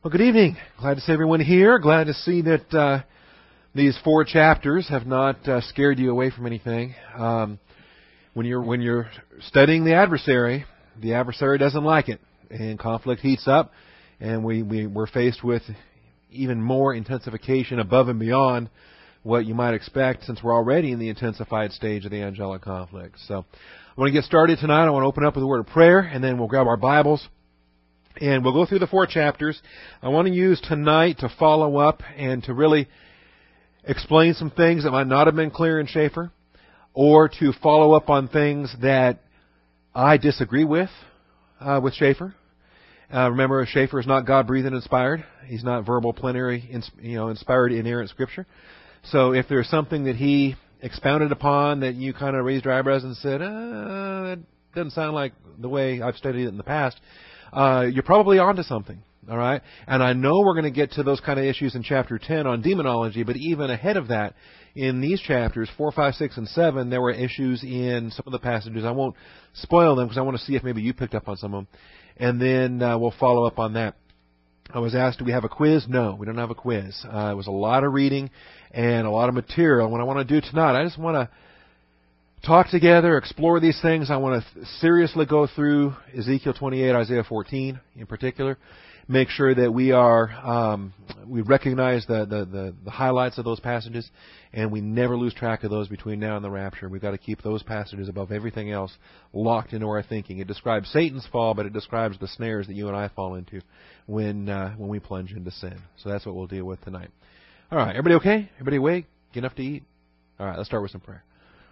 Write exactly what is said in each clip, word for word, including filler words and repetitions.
Well, good evening. Glad to see everyone here. Glad to see that uh, these four chapters have not uh, scared you away from anything. Um, when you're when you're studying the adversary, the adversary doesn't like it, and conflict heats up, and we, we we're faced with even more intensification above and beyond what you might expect, since we're already in the intensified stage of the angelic conflict. So, I want to get started tonight. I want to open up with a word of prayer, and then we'll grab our Bibles. And we'll go through the four chapters. I want to use tonight to follow up and to really explain some things that might not have been clear in Schaeffer, or to follow up on things that I disagree with uh, with Schaeffer. Uh, remember, Schaeffer is not God-breathed and inspired. He's not verbal, plenary, you know, inspired, inerrant Scripture. So if there's something that he expounded upon that you kind of raised your eyebrows and said, uh, that doesn't sound like the way I've studied it in the past, Uh, you're probably onto something, all right? And I know we're going to get to those kind of issues in chapter ten on demonology, but even ahead of that, in these chapters, four, five, six, and seven, there were issues in some of the passages. I won't spoil them because I want to see if maybe you picked up on some of them. And then uh, we'll follow up on that. I was asked, do we have a quiz? No, we don't have a quiz. Uh, it was a lot of reading and a lot of material. And what I want to do tonight, I just want to talk together, explore these things. I want to seriously go through Ezekiel twenty-eight, Isaiah fourteen in particular. Make sure that we are um, we recognize the, the, the, the highlights of those passages, and we never lose track of those between now and the rapture. We've got to keep those passages above everything else locked into our thinking. It describes Satan's fall, but it describes the snares that you and I fall into when uh, when we plunge into sin. So that's what we'll deal with tonight. All right, everybody okay? Everybody awake? Get enough to eat? All right, let's start with some prayer.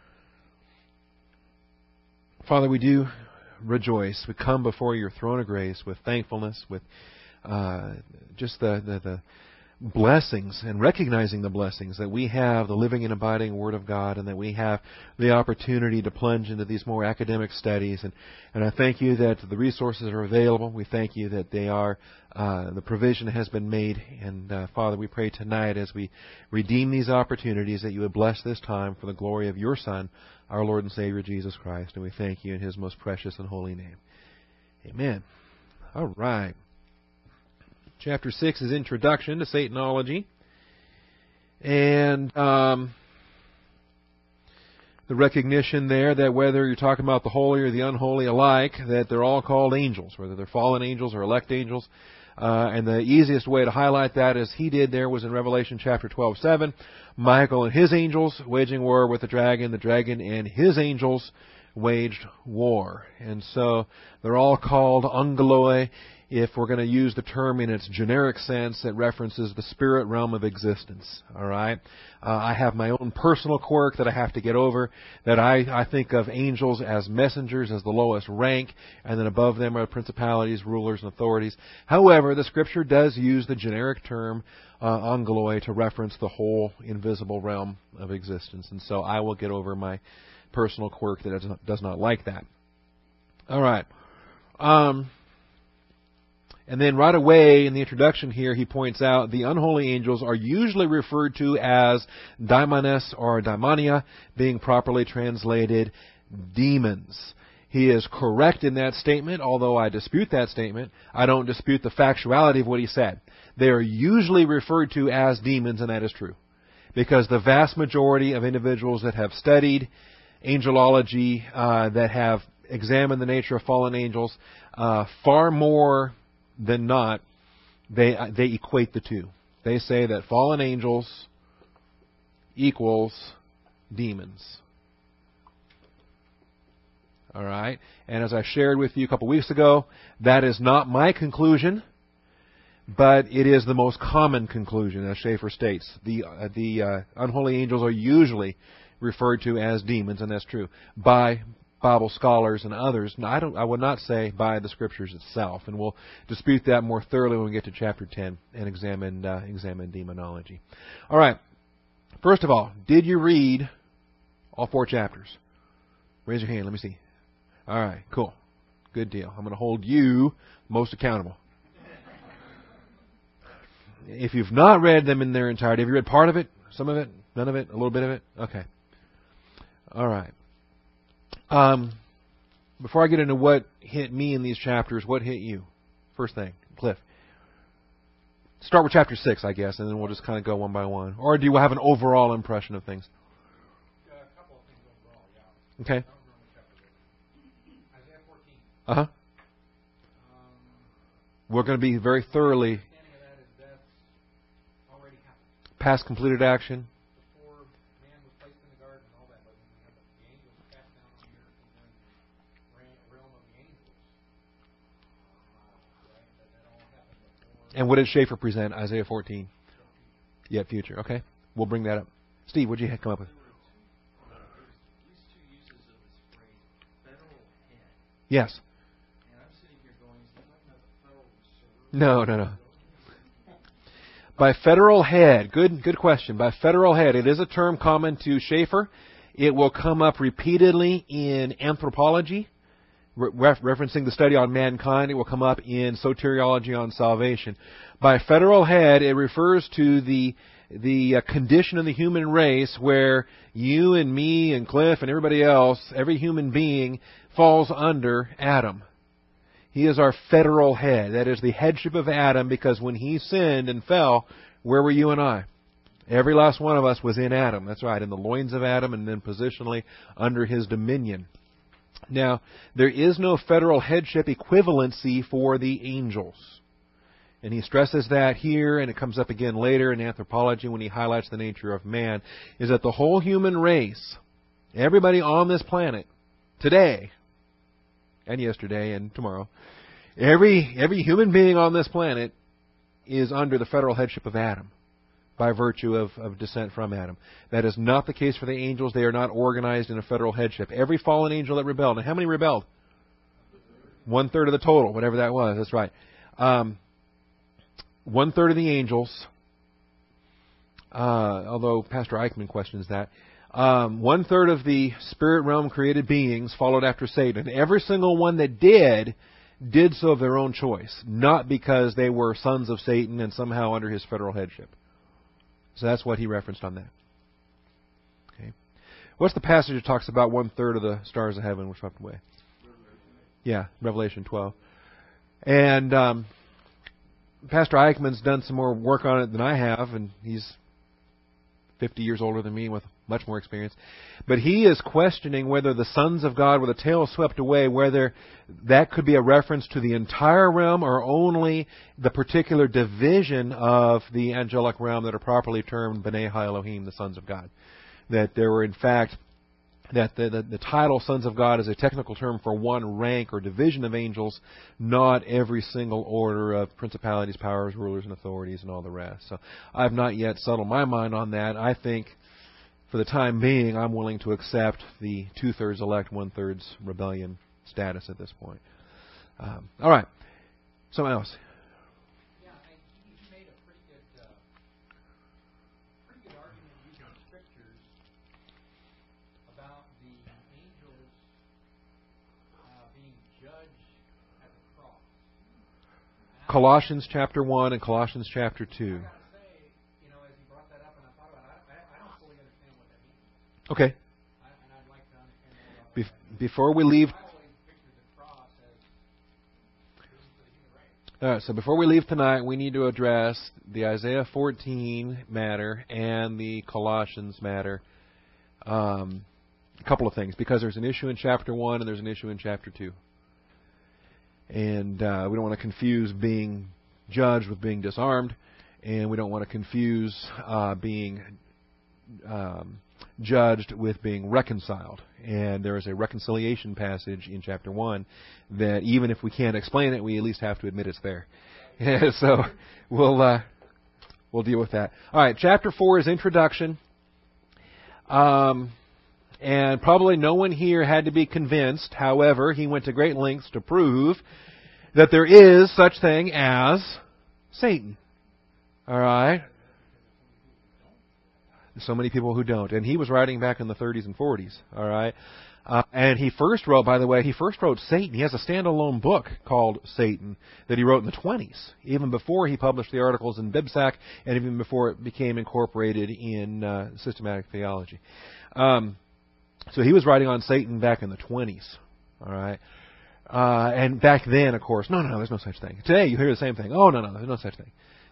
Father, we do rejoice. We come before your throne of grace with thankfulness, with uh, just the, the, the blessings, and recognizing the blessings that we have, the living and abiding Word of God, and that we have the opportunity to plunge into these more academic studies. And, and I thank you that the resources are available. We thank you that they are, uh, the provision has been made. And uh, Father, we pray tonight as we redeem these opportunities that you would bless this time for the glory of your Son, our Lord and Savior, Jesus Christ. And we thank you in His most precious and holy name. Amen. All right. Chapter six is Introduction to Satanology. And um, the recognition there that whether you're talking about the holy or the unholy alike, that they're all called angels, whether they're fallen angels or elect angels. Uh, and the easiest way to highlight that, as he did there, was in Revelation chapter twelve seven. Michael and his angels waging war with the dragon. The dragon and his angels waged war. And so they're all called angeloi. If we're going to use the term in its generic sense, it references the spirit realm of existence. All right. Uh, I have my own personal quirk that I have to get over, that I, I think of angels as messengers, as the lowest rank, and then above them are principalities, rulers, and authorities. However, the Scripture does use the generic term uh, angeloi to reference the whole invisible realm of existence. And so I will get over my personal quirk that does not, does not like that. All right. Um... And then right away in the introduction here, he points out the unholy angels are usually referred to as daimones or daimonia, being properly translated demons. He is correct in that statement, although I dispute that statement. I don't dispute the factuality of what he said. They are usually referred to as demons, and that is true. Because the vast majority of individuals that have studied angelology, uh, that have examined the nature of fallen angels, uh, far more than not, they they equate the two. They say that fallen angels equals demons. All right? And as I shared with you a couple weeks ago, that is not my conclusion, but it is the most common conclusion, as Schaeffer states. The, uh, the uh, unholy angels are usually referred to as demons, and that's true, by Bible scholars and others. Now, I don't. I would not say by the Scriptures itself, and we'll dispute that more thoroughly when we get to chapter ten and examine uh, examine demonology. All right. First of all, did you read all four chapters? Raise your hand. Let me see. All right. Cool. Good deal. I'm going to hold you most accountable. If you've not read them in their entirety, have you read part of it, some of it, none of it, a little bit of it? Okay. All right. Um, before I get into what hit me in these chapters, what hit you? First thing, Cliff. Start with chapter six, I guess, and then we'll just kind of go one by one. Or do you have an overall impression of things? Uh, a couple of things overall, yeah. Okay. Isaiah fourteen. Uh huh. Um, We're going to be very thoroughly understanding of that is that's already happened. past completed action. Before man was placed in the garden and all that, but when we have the angels cast down on the earth and then the ra- realm of the angels, uh, right? That, that all happened before. And what did Schaefer present? Isaiah fourteen. Yet future. Okay. We'll bring that up. Steve, what did you come up with? These two uses of this phrase, federal head. Yes. And I'm sitting here going, is that talking about the Federal Reserve? No, no, no. By federal head, good good question. By federal head, it is a term common to Schaefer. It will come up repeatedly in anthropology, re- referencing the study on mankind. It will come up in soteriology on salvation. By federal head, it refers to the the uh, condition of the human race where you and me and Cliff and everybody else, every human being, falls under Adam. He is our federal head. That is the headship of Adam, because when he sinned and fell, where were you and I? Every last one of us was in Adam. That's right, in the loins of Adam, and then positionally under his dominion. Now, there is no federal headship equivalency for the angels. And he stresses that here, and it comes up again later in anthropology when he highlights the nature of man, is that the whole human race, everybody on this planet, today, and yesterday and tomorrow, every every human being on this planet is under the federal headship of Adam by virtue of, of descent from Adam. That is not the case for the angels. They are not organized in a federal headship. Every fallen angel that rebelled, and how many rebelled? One third of the total, whatever that was. That's right. Um, one third of the angels, uh, although Pastor Eichmann questions that, Um, one third of the spirit realm created beings followed after Satan. Every single one that did, did so of their own choice, not because they were sons of Satan and somehow under his federal headship. So that's what he referenced on that. Okay. What's the passage that talks about one third of the stars of heaven were swept away? Yeah, Revelation twelve. And um, Pastor Eichmann's done some more work on it than I have, and he's fifty years older than me with much more experience. But he is questioning whether the sons of God were the tail swept away, whether that could be a reference to the entire realm or only the particular division of the angelic realm that are properly termed B'nai Ha-Elohim, the sons of God. That there were, in fact, that the, the, the title sons of God is a technical term for one rank or division of angels, not every single order of principalities, powers, rulers, and authorities, and all the rest. So I've not yet settled my mind on that. I think, for the time being, I'm willing to accept the two-thirds elect, one-thirds rebellion status at this point. Um, all right. Something else. Yeah, I think you made a pretty good, uh, pretty good argument using the scriptures about the angels uh, being judged at the cross. And Colossians chapter one and Colossians chapter two. I gotta say, you know, as you brought that up and I thought about it, I, I, I don't fully understand what that means. Okay. I, and I'd like to understand more about Bef- that. before we leave... I always pictured the cross as this is for the human race. All right, so before we leave tonight, we need to address the Isaiah fourteen matter and the Colossians matter. Um, a couple of things, because there's an issue in chapter one and there's an issue in chapter two. And uh, we don't want to confuse being judged with being disarmed, and we don't want to confuse uh, being um, judged with being reconciled. And there is a reconciliation passage in chapter one that even if we can't explain it, we at least have to admit it's there. So we'll uh, we'll deal with that. All right, chapter four is introduction. Um, and probably no one here had to be convinced. However, he went to great lengths to prove that there is such thing as Satan. All right? So many people who don't. And he was writing back in the thirties and forties. All right? Uh, and he first wrote, by the way, he first wrote Satan. He has a standalone book called Satan that he wrote in the twenties, even before he published the articles in BibSac and even before it became incorporated in uh, systematic theology. Um, so he was writing on Satan back in the twenties. All right? Uh, and back then, of course, no, no, no, there's no such thing. Today, you hear the same thing. Oh, no, no, there's no such thing.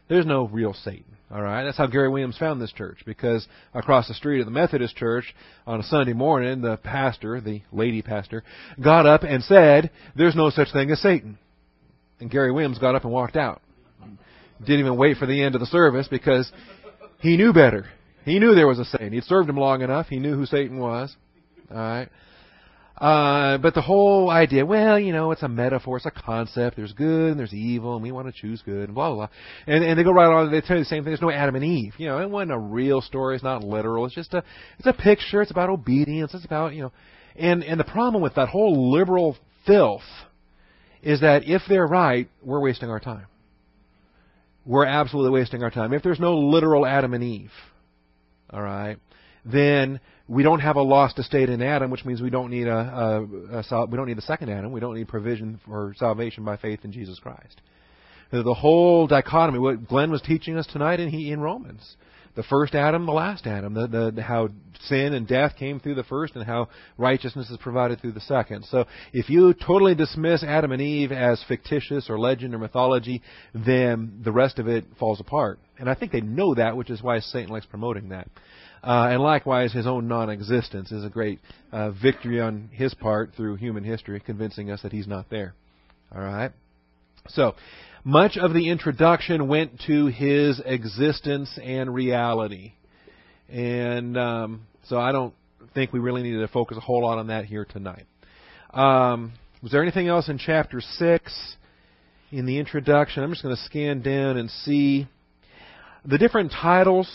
There's no real Satan. All right, that's how Gary Williams found this church, because across the street at the Methodist church on a Sunday morning, the pastor, the lady pastor, got up and said, "There's no such thing as Satan." And Gary Williams got up and walked out. Didn't even wait for the end of the service, because he knew better. He knew there was a Satan. He'd served him long enough. He knew who Satan was. All right. Uh, but the whole idea, well, you know, it's a metaphor, it's a concept. There's good and there's evil, and we want to choose good, and blah, blah, blah. And, and they go right on, they tell you the same thing. There's no Adam and Eve. You know, it wasn't a real story. It's not literal. It's just a, it's a picture. It's about obedience. It's about, you know, and, and the problem with that whole liberal filth is that if they're right, we're wasting our time. We're absolutely wasting our time. If there's no literal Adam and Eve, all right, then we don't have a lost estate in Adam, which means we don't need a, a, a we don't need the second Adam. We don't need provision for salvation by faith in Jesus Christ. The whole dichotomy, what Glenn was teaching us tonight in in Romans, the first Adam, the last Adam, the, the, the how sin and death came through the first, and how righteousness is provided through the second. So if you totally dismiss Adam and Eve as fictitious or legend or mythology, then the rest of it falls apart. And I think they know that, which is why Satan likes promoting that. Uh, and likewise, his own non-existence is a great uh, victory on his part through human history, convincing us that he's not there. All right? So, much of the introduction went to his existence and reality. And um, so I don't think we really need to focus a whole lot on that here tonight. Um, was there anything else in chapter six in the introduction? I'm just going to scan down and see the different titles.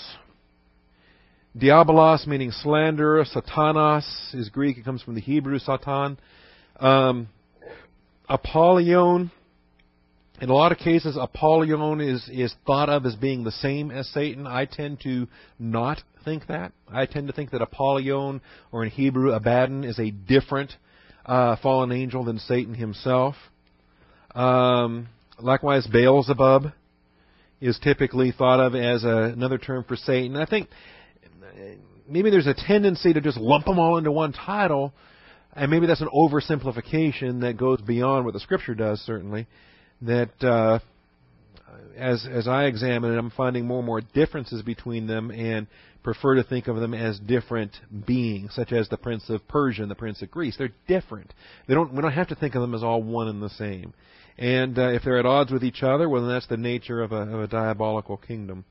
Diabolos, meaning slander. Satanas is Greek. It comes from the Hebrew Satan. Um, Apollyon. In a lot of cases, Apollyon is, is thought of as being the same as Satan. I tend to not think that. I tend to think that Apollyon, or in Hebrew, Abaddon, is a different uh, fallen angel than Satan himself. Um, likewise, Beelzebub is typically thought of as a, another term for Satan. I think maybe there's a tendency to just lump them all into one title, and maybe that's an oversimplification that goes beyond what the Scripture does, certainly. That uh, as as I examine it, I'm finding more and more differences between them, and prefer to think of them as different beings, such as the Prince of Persia and the Prince of Greece. They're different. They don't. We don't have to think of them as all one and the same. And uh, if they're at odds with each other, well, then that's the nature of a, of a diabolical kingdom.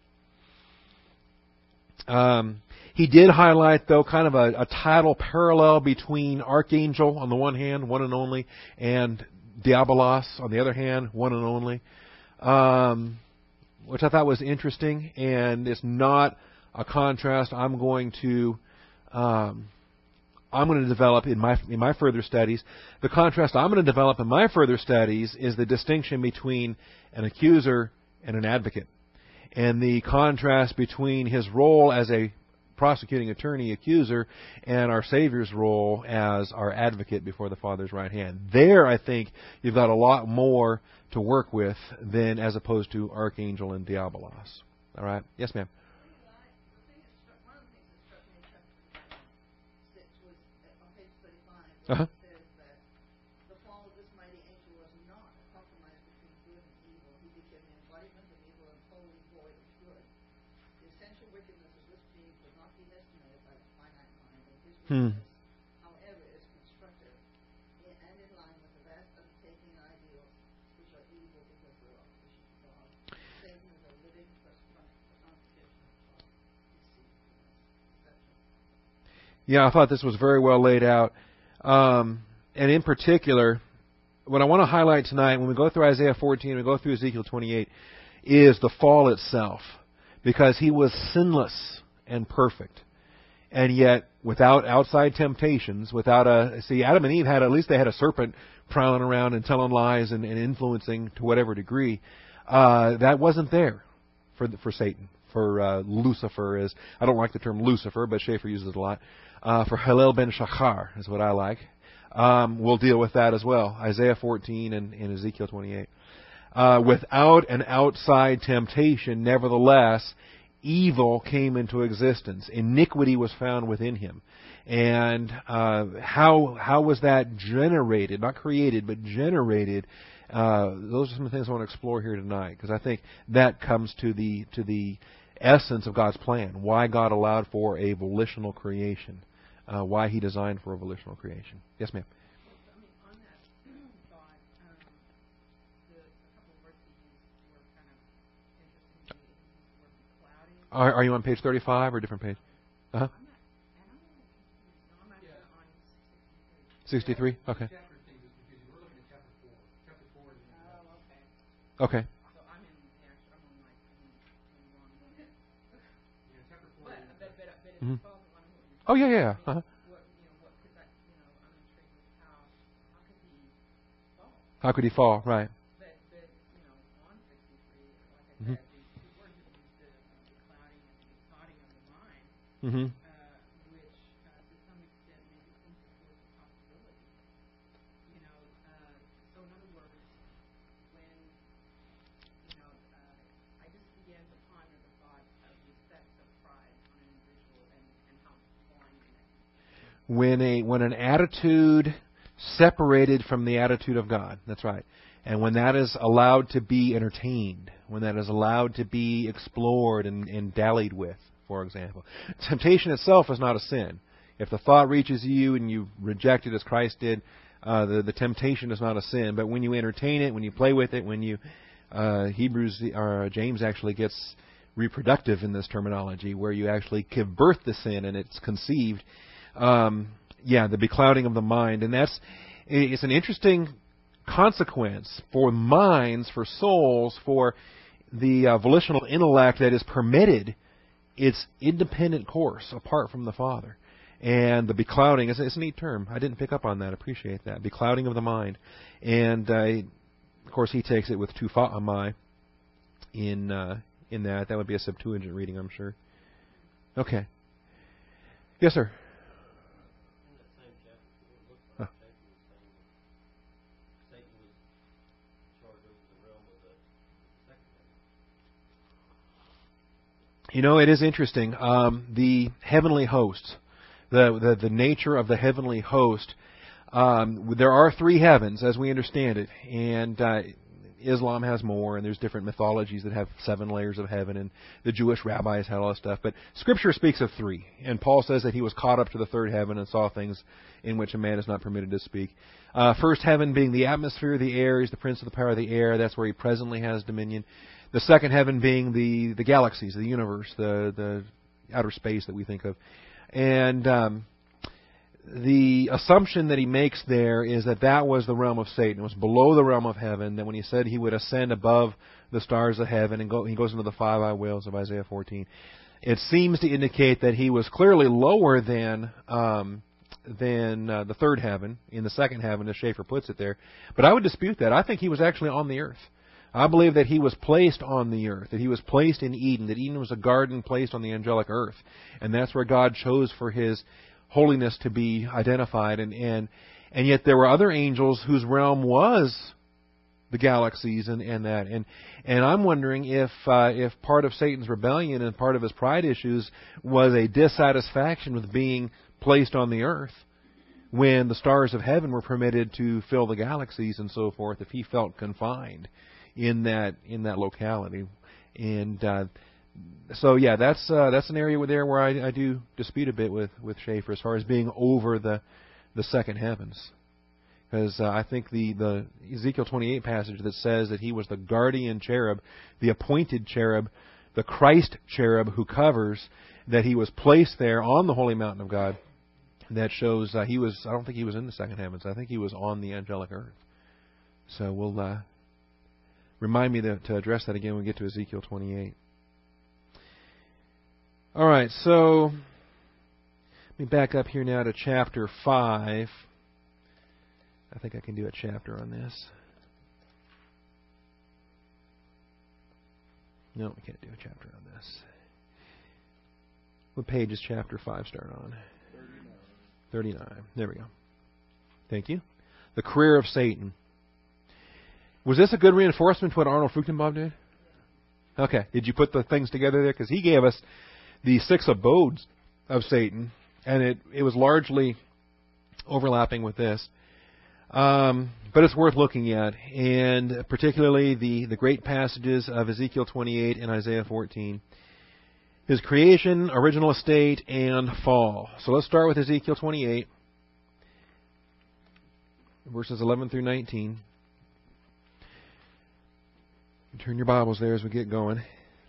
Um, he did highlight, though, kind of a, a title parallel between Archangel on the one hand, one and only, and Diabolos on the other hand, one and only, um, which I thought was interesting, and it's not a contrast I'm going to um, I'm going to develop in my in my further studies. The contrast I'm going to develop in my further studies is the distinction between an accuser and an advocate, and the contrast between his role as a prosecuting attorney, accuser, and our Savior's role as our advocate before the Father's right hand. There, I think, you've got a lot more to work with than as opposed to Archangel and Diabolos. All right? Yes, ma'am. Uh-huh. Hmm. However, is constructive and in line with the vast undertaking ideals which are evil because they're opposition to God. Satan is a living personification of deceit. Yeah, I thought this was very well laid out. Um, and in particular, what I want to highlight tonight, when we go through Isaiah fourteen, we go through Ezekiel twenty-eight, is the fall itself. Because he was sinless and perfect. And yet, without outside temptations, without a... See, Adam and Eve had, at least they had a serpent prowling around and telling lies and, and influencing to whatever degree. Uh, that wasn't there for for Satan, for uh, Lucifer. Is I don't like the term Lucifer, but Schaeffer uses it a lot. Uh, for Hillel ben Shachar is what I like. Um, we'll deal with that as well. Isaiah fourteen and, and Ezekiel twenty-eight. Uh, without an outside temptation, nevertheless, evil came into existence. Iniquity was found within him. And uh, how how was that generated? Not created, but generated Uh, those are some of the things I want to explore here tonight, because I think that comes to the to the essence of God's plan. Why God allowed for a volitional creation. Uh, why He designed for a volitional creation. Yes, ma'am. I mean, on that thought, um, the, a couple of words he used were kind of interesting to me. He used the word cloudy. Are, are you on page thirty-five or a different page? Uh huh. I'm not, and I'm a little confused. No, I'm actually on sixty-three. sixty-three. Okay. Chapter thing is confusing. We're looking at chapter four. Chapter four is in the Oh, okay. Okay. So I'm in the actual, I'm on like, I'm in the wrong one. yeah, chapter four. But, is in but, the- but, but if Mhm. you follow along with what you're Oh yeah, yeah. yeah. Uh-huh. what you know what could that you know I'm intrigued with how how could he fall? How could He fall? Right. But but you know on sixty-three, like I Mhm. said, these two words that used the, uh, the clouding and the clouding of the mind, Mm-hmm. uh, which uh, to some extent maybe points towards the possibility. You know, uh, so in other words, when you know uh, I just began to ponder the thought of the effects of pride on an individual and, and how blinding that can be. When a when an attitude separated from the attitude of God. That's right. And when that is allowed to be entertained, when that is allowed to be explored and, and dallied with, for example. Temptation itself is not a sin. If the thought reaches you and you reject it as Christ did, uh, the, the temptation is not a sin. But when you entertain it, when you play with it, when you uh, Hebrews or James actually gets reproductive in this terminology, where you actually give birth to sin and it's conceived. Um, yeah, the beclouding of the mind, and that's it's an interesting consequence for minds, for souls, for the uh, volitional intellect that is permitted its independent course apart from the Father. And the beclouding is it's a neat term. I didn't pick up on that. Appreciate that. Beclouding of the mind. And, uh, of course, he takes it with tufa'amai in, uh, in that. That would be a Septuagint reading, I'm sure. Okay. Yes, sir. In that same chapter, it looks like Satan was saying that Satan was charged over the realm of the second heaven. You know, it is interesting. Um, the heavenly hosts, the, the the nature of the heavenly host. Um, there are three heavens, as we understand it, and uh, Islam has more, and there's different mythologies that have seven layers of heaven, and the Jewish rabbis had all that stuff. But Scripture speaks of three, and Paul says that he was caught up to the third heaven and saw things in which a man is not permitted to speak. Uh, first heaven being the atmosphere, the air, he's the prince of the power of the air. That's where he presently has dominion. The second heaven being the, the galaxies, the universe, the the outer space that we think of. And um, the assumption that he makes there is that that was the realm of Satan. It was below the realm of heaven, that when he said he would ascend above the stars of heaven, and go, he goes into the five eye whales of Isaiah fourteen. It seems to indicate that he was clearly lower than um, than uh, the third heaven, in the second heaven, as Schaeffer puts it there. But I would dispute that. I think he was actually on the earth. I believe that he was placed on the earth, that he was placed in Eden, that Eden was a garden placed on the angelic earth. And that's where God chose for his holiness to be identified. And, and, and yet there were other angels whose realm was the galaxies and, and that. And, and I'm wondering if, uh, if part of Satan's rebellion and part of his pride issues was a dissatisfaction with being placed on the earth when the stars of heaven were permitted to fill the galaxies and so forth, if he felt confined in that in that locality. And uh, so yeah, that's uh, that's an area there where I, I do dispute a bit with with Schaeffer as far as being over the the second heavens, because uh, I think the the Ezekiel twenty-eight passage that says that he was the guardian cherub, the appointed cherub, the Christ cherub who covers, that he was placed there on the holy mountain of God. That shows uh, he was. I don't think he was in the second heavens. I think he was on the angelic earth. So we'll. Uh, Remind me to, to address that again when we get to Ezekiel twenty-eight. All right, so let me back up here now to chapter five. I think I can do a chapter on this. No, we can't do a chapter on this. What page does chapter five start on? thirty-nine. thirty-nine. There we go. Thank you. The career of Satan. Was this a good reinforcement to what Arnold Fruchtenbaum did? Okay. Did you put the things together there? Because he gave us the six abodes of Satan, and it, it was largely overlapping with this. Um, but it's worth looking at, and particularly the, the great passages of Ezekiel twenty-eight and Isaiah fourteen. His creation, original estate, and fall. So let's start with Ezekiel twenty-eight, verses eleven through nineteen. Turn your Bibles there as we get going.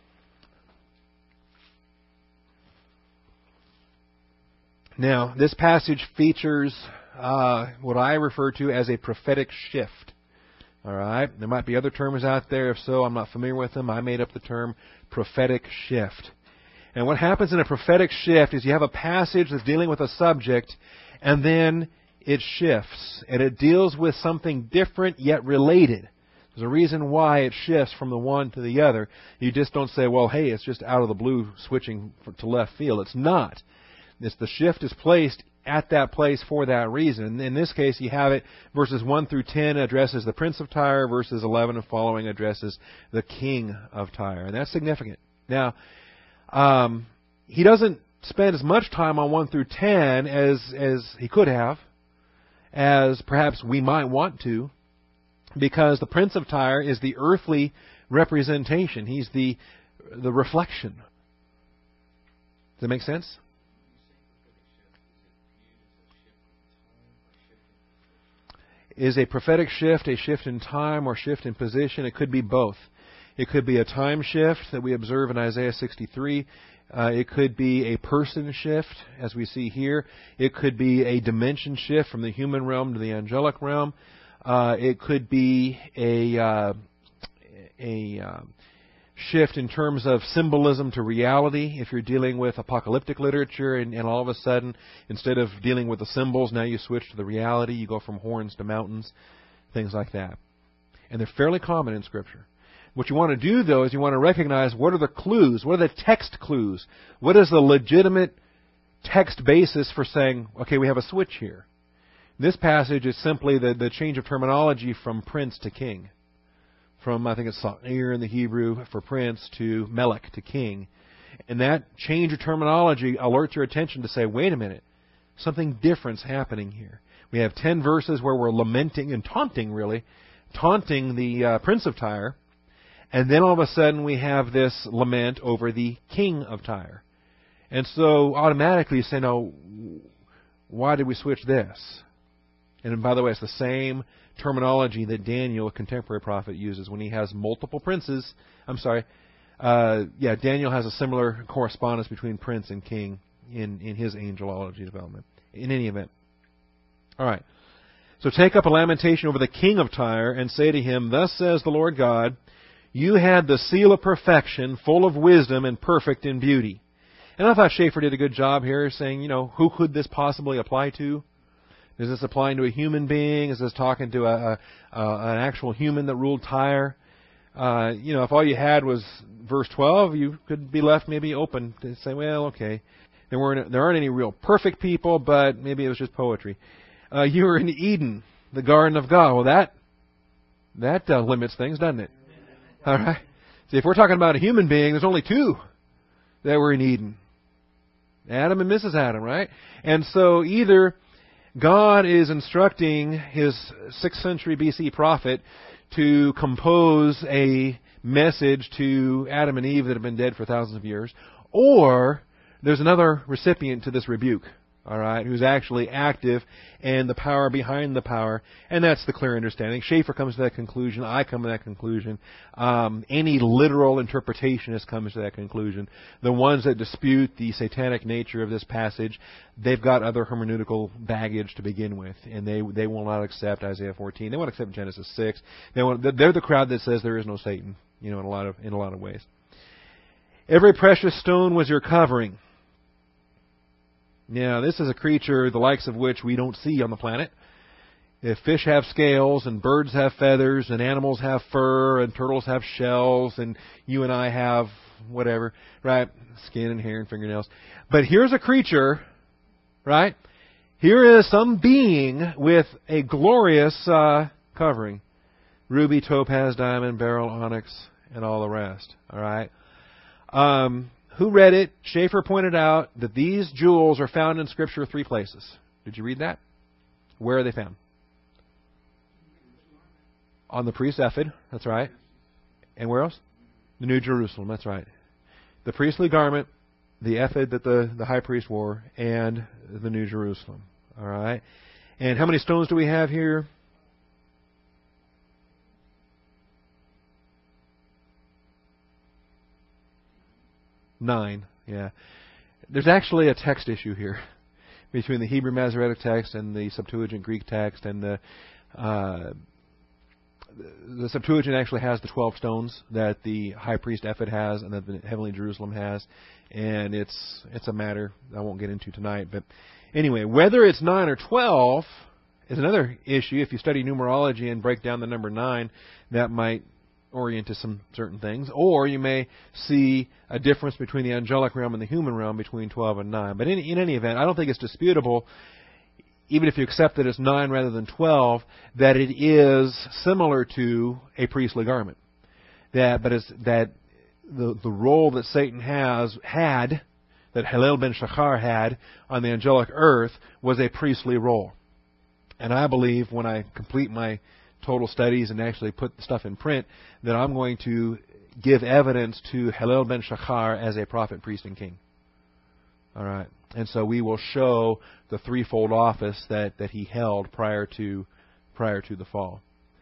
Now, this passage features uh, what I refer to as a prophetic shift. All right? There might be other terms out there. If so, I'm not familiar with them. I made up the term prophetic shift. And what happens in a prophetic shift is you have a passage that's dealing with a subject, and then it shifts, and it deals with something different yet related. There's a reason why it shifts from the one to the other. You just don't say, well, hey, it's just out of the blue switching to left field. It's not. It's the shift is placed at that place for that reason. In this case, you have it, verses one through ten addresses the prince of Tyre, verses eleven and following addresses the king of Tyre. And that's significant. Now, um, he doesn't spend as much time on one through ten as, as he could have, as perhaps we might want to, because the prince of Tyre is the earthly representation. He's the, the reflection. Does that make sense? Is a prophetic shift a shift in time or shift in position? It could be both. It could be a time shift that we observe in Isaiah sixty-three. Uh, it could be a person shift, as we see here. It could be a dimension shift from the human realm to the angelic realm. Uh, it could be a uh, a uh, shift in terms of symbolism to reality. If you're dealing with apocalyptic literature and, and all of a sudden, instead of dealing with the symbols, now you switch to the reality. You go from horns to mountains, things like that. And they're fairly common in Scripture. What you want to do, though, is you want to recognize what are the clues, what are the text clues, what is the legitimate text basis for saying, okay, we have a switch here. This passage is simply the, the change of terminology from prince to king. From, I think it's Sa'ir in the Hebrew for prince to Melech to king. And that change of terminology alerts your attention to say, wait a minute, something different's happening here. We have ten verses where we're lamenting and taunting, really, taunting the uh, prince of Tyre. And then all of a sudden we have this lament over the king of Tyre. And so automatically you say, no, why did we switch this? And by the way, it's the same terminology that Daniel, a contemporary prophet, uses when he has multiple princes. I'm sorry. Uh, yeah, Daniel has a similar correspondence between prince and king in, in his angelology development. In any event. All right. So take up a lamentation over the king of Tyre and say to him, thus says the Lord God, you had the seal of perfection, full of wisdom and perfect in beauty. And I thought Schaeffer did a good job here saying, you know, who could this possibly apply to? Is this applying to a human being? Is this talking to a, a, a an actual human that ruled Tyre? Uh, you know, if all you had was verse twelve, you could be left maybe open to say, well, okay, there weren't there aren't any real perfect people, but maybe it was just poetry. Uh, you were in Eden, the garden of God. Well, that that uh, limits things, doesn't it? All right. See, if we're talking about a human being, there's only two that were in Eden, Adam and Missus Adam, right? And so either God is instructing his sixth century B C prophet to compose a message to Adam and Eve that have been dead for thousands of years, or there's another recipient to this rebuke, all right, who's actually active and the power behind the power, and that's the clear understanding. Schaeffer comes to that conclusion. I come to that conclusion. Um, any literal interpretationist comes to that conclusion. The ones that dispute the satanic nature of this passage, they've got other hermeneutical baggage to begin with, and they they will not accept Isaiah fourteen. They won't accept Genesis six. They want, they're the crowd that says there is no Satan, you know, in a lot of in a lot of ways. Every precious stone was your covering. Now, this is a creature the likes of which we don't see on the planet. If fish have scales, and birds have feathers, and animals have fur, and turtles have shells, and you and I have whatever, right? Skin and hair and fingernails. But here's a creature, right? Here is some being with a glorious uh, covering. Ruby, topaz, diamond, beryl, onyx, and all the rest. All right? Um... Who read it? Schaeffer pointed out that these jewels are found in Scripture three places. Did you read that? Where are they found? On the priest's ephod, that's right. And where else? The New Jerusalem, that's right. The priestly garment, the ephod that the, the high priest wore, and the New Jerusalem. All right. And how many stones do we have here? Nine. Yeah. There's actually a text issue here between the Hebrew Masoretic text and the Septuagint Greek text, and the uh, the Septuagint actually has the twelve stones that the high priest ephod has and that the heavenly Jerusalem has, and it's it's a matter I won't get into tonight. But anyway, whether it's nine or twelve is another issue. If you study numerology and break down the number nine, that might orient to some certain things, or you may see a difference between the angelic realm and the human realm between twelve and nine. But in, in any event, I don't think it's disputable, even if you accept that it's nine rather than twelve, that it is similar to a priestly garment. That, but it's, that the the role that Satan has had, that Hillel ben Shachar had on the angelic earth, was a priestly role. And I believe when I complete my total studies and actually put the stuff in print, that I'm going to give evidence to Hillel ben Shachar as a prophet, priest, and king. All right. And so we will show the threefold office that, that he held prior to prior to the fall.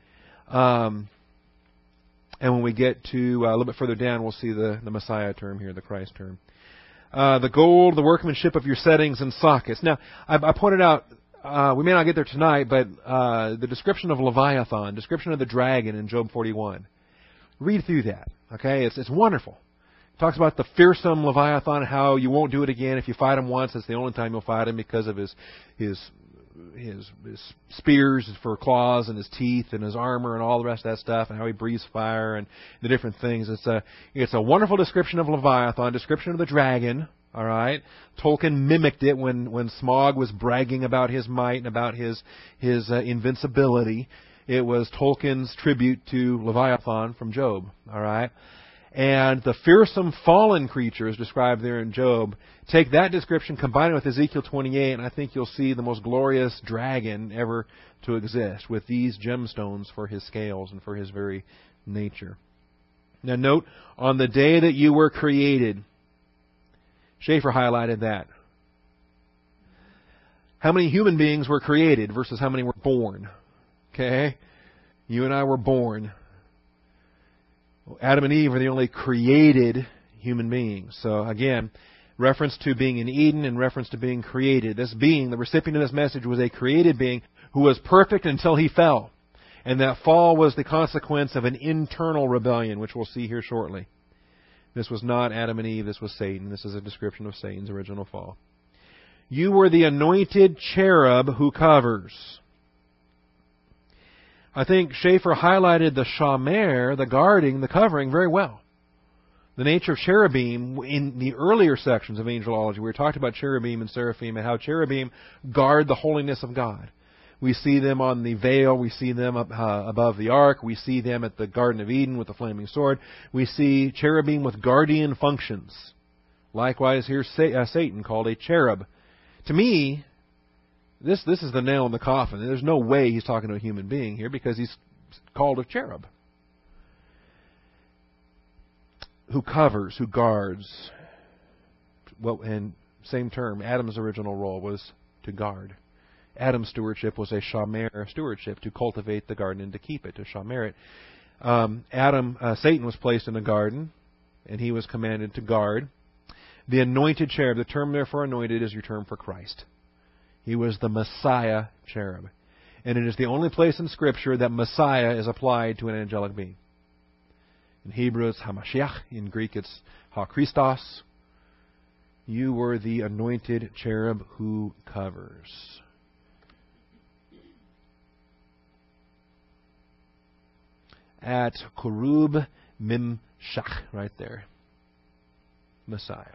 Um, and when we get to uh, a little bit further down, we'll see the, the Messiah term here, the Christ term. Uh, the gold, the workmanship of your settings and sockets. Now, I, I pointed out, uh, we may not get there tonight, but uh, the description of Leviathan, description of the dragon in Job forty-one. Read through that. Okay, it's it's wonderful. Talks about the fearsome Leviathan, how you won't do it again. If you fight him once, it's the only time you'll fight him because of his his his, his spears for claws and his teeth and his armor and all the rest of that stuff, and how he breathes fire and the different things. It's a it's a wonderful description of Leviathan, description of the dragon. All right, Tolkien mimicked it when when Smaug was bragging about his might and about his his uh, invincibility. It was Tolkien's tribute to Leviathan from Job. All right. And the fearsome fallen creatures described there in Job, take that description, combine it with Ezekiel twenty-eight, and I think you'll see the most glorious dragon ever to exist, with these gemstones for his scales and for his very nature. Now note, on the day that you were created, Schaeffer highlighted that. How many human beings were created versus how many were born? Okay? You and I were born. Adam and Eve are the only created human beings. So again, reference to being in Eden and reference to being created. This being, the recipient of this message, was a created being who was perfect until he fell. And that fall was the consequence of an internal rebellion, which we'll see here shortly. This was not Adam and Eve, this was Satan. This is a description of Satan's original fall. You were the anointed cherub who covers. I think Schaeffer highlighted the shamer, the guarding, the covering, very well. The nature of cherubim, in the earlier sections of angelology, we were talking about cherubim and seraphim and how cherubim guard the holiness of God. We see them on the veil. We see them up, uh, above the ark. We see them at the Garden of Eden with the flaming sword. We see cherubim with guardian functions. Likewise, here's Satan called a cherub. To me, This this is the nail in the coffin. There's no way he's talking to a human being here because he's called a cherub. Who covers, who guards. Well, and same term, Adam's original role was to guard. Adam's stewardship was a shamer stewardship, to cultivate the garden and to keep it, to shamer it. Um, Adam, uh, Satan was placed in a garden, and he was commanded to guard. The anointed cherub, the term there for anointed is your term for Christ. He was the Messiah cherub. And it is the only place in Scripture that Messiah is applied to an angelic being. In Hebrew it's HaMashiach. In Greek it's HaChristos. You were the anointed cherub who covers. At Kurub Mimshach, right there. Messiah.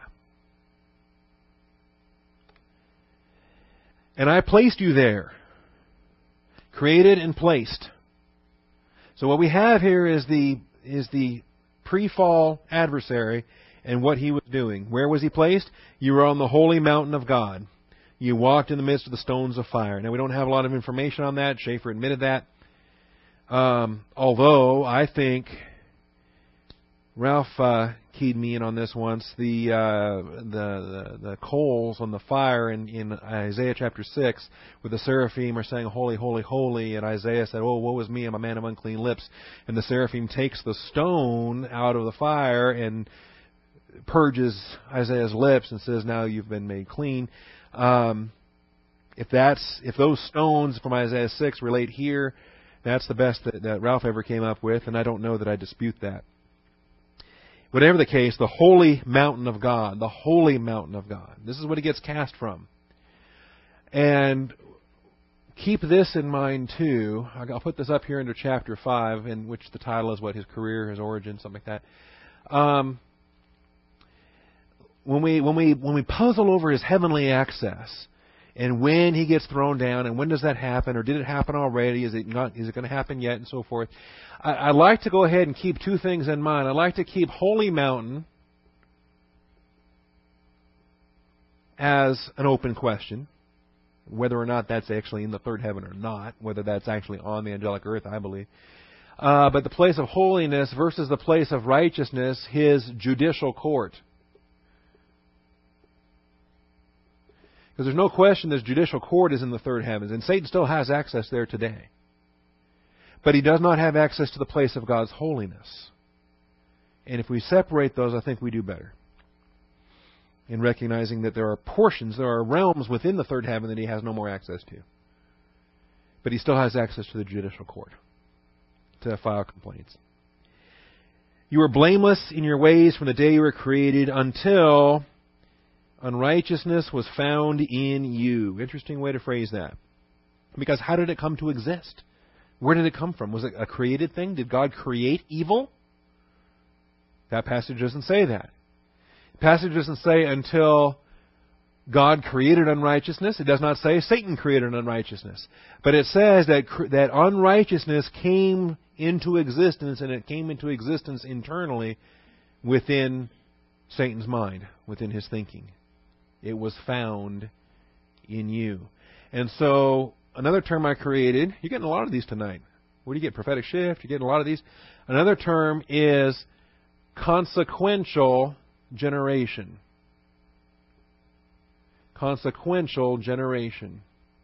And I placed you there. Created and placed. So what we have here is the is the pre-fall adversary and what he was doing. Where was he placed? You were on the holy mountain of God. You walked in the midst of the stones of fire. Now we don't have a lot of information on that. Schaeffer admitted that. Um, although I think Ralph uh, keyed me in on this once. The, uh, the the the coals on the fire in, in Isaiah chapter six, where the seraphim are saying, "Holy, holy, holy," and Isaiah said, "Oh, woe is me, I'm a man of unclean lips." And the seraphim takes the stone out of the fire and purges Isaiah's lips and says, "Now you've been made clean." Um, if that's if those stones from Isaiah six relate here, that's the best that, that Ralph ever came up with, and I don't know that I dispute that. Whatever the case, the holy mountain of God, the holy mountain of God. This is what it gets cast from. And keep this in mind too. I'll put this up here under chapter five, in which the title is what, his career, his origin, something like that. Um, when we when we when we puzzle over his heavenly access, and when he gets thrown down, and when does that happen, or did it happen already? Is it not? Is it going to happen yet, and so forth? I, I like to go ahead and keep two things in mind. I like to keep Holy Mountain as an open question, whether or not that's actually in the third heaven or not, whether that's actually on the angelic earth, I believe. Uh, but the place of holiness versus the place of righteousness, his judicial court. Because there's no question this judicial court is in the third heavens, and Satan still has access there today. But he does not have access to the place of God's holiness. And if we separate those, I think we do better. In recognizing that there are portions, there are realms within the third heaven that he has no more access to. But he still has access to the judicial court to file complaints. You were blameless in your ways from the day you were created until unrighteousness was found in you. Interesting way to phrase that. Because how did it come to exist? Where did it come from? Was it a created thing? Did God create evil? That passage doesn't say that. The passage doesn't say until God created unrighteousness. It does not say Satan created unrighteousness. But it says that that unrighteousness came into existence, and it came into existence internally within Satan's mind, within his thinking. It was found in you. And so, another term I created, you're getting a lot of these tonight. What do you get? Prophetic shift, you're getting a lot of these. Another term is consequential generation. Consequential generation.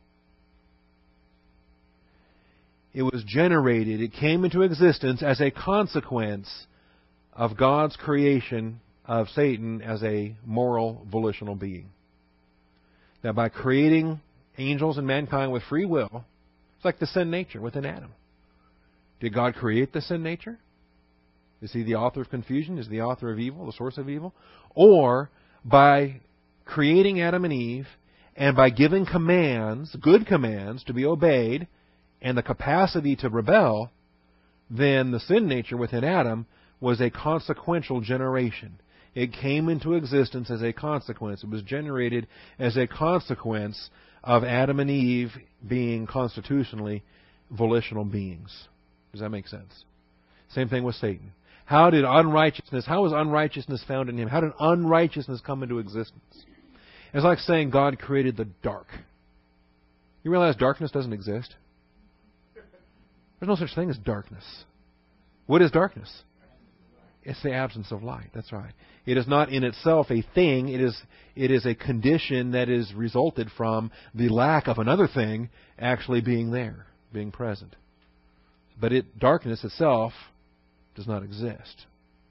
It was generated, it came into existence as a consequence of God's creation of Satan as a moral, volitional being. Now, by creating angels and mankind with free will, it's like the sin nature within Adam. Did God create the sin nature? Is he the author of confusion? Is he the author of evil, the source of evil? Or by creating Adam and Eve and by giving commands, good commands, to be obeyed, and the capacity to rebel, then the sin nature within Adam was a consequential generation. It came into existence as a consequence. It was generated as a consequence of Adam and Eve being constitutionally volitional beings. Does that make sense? Same thing with Satan. How did unrighteousness, how was unrighteousness found in him? How did unrighteousness come into existence? It's like saying God created the dark. You realize darkness doesn't exist? There's no such thing as darkness. What is darkness? It's the absence of light. That's right. It is not in itself a thing. It is it is a condition that is resulted from the lack of another thing actually being there, being present. But it darkness itself does not exist.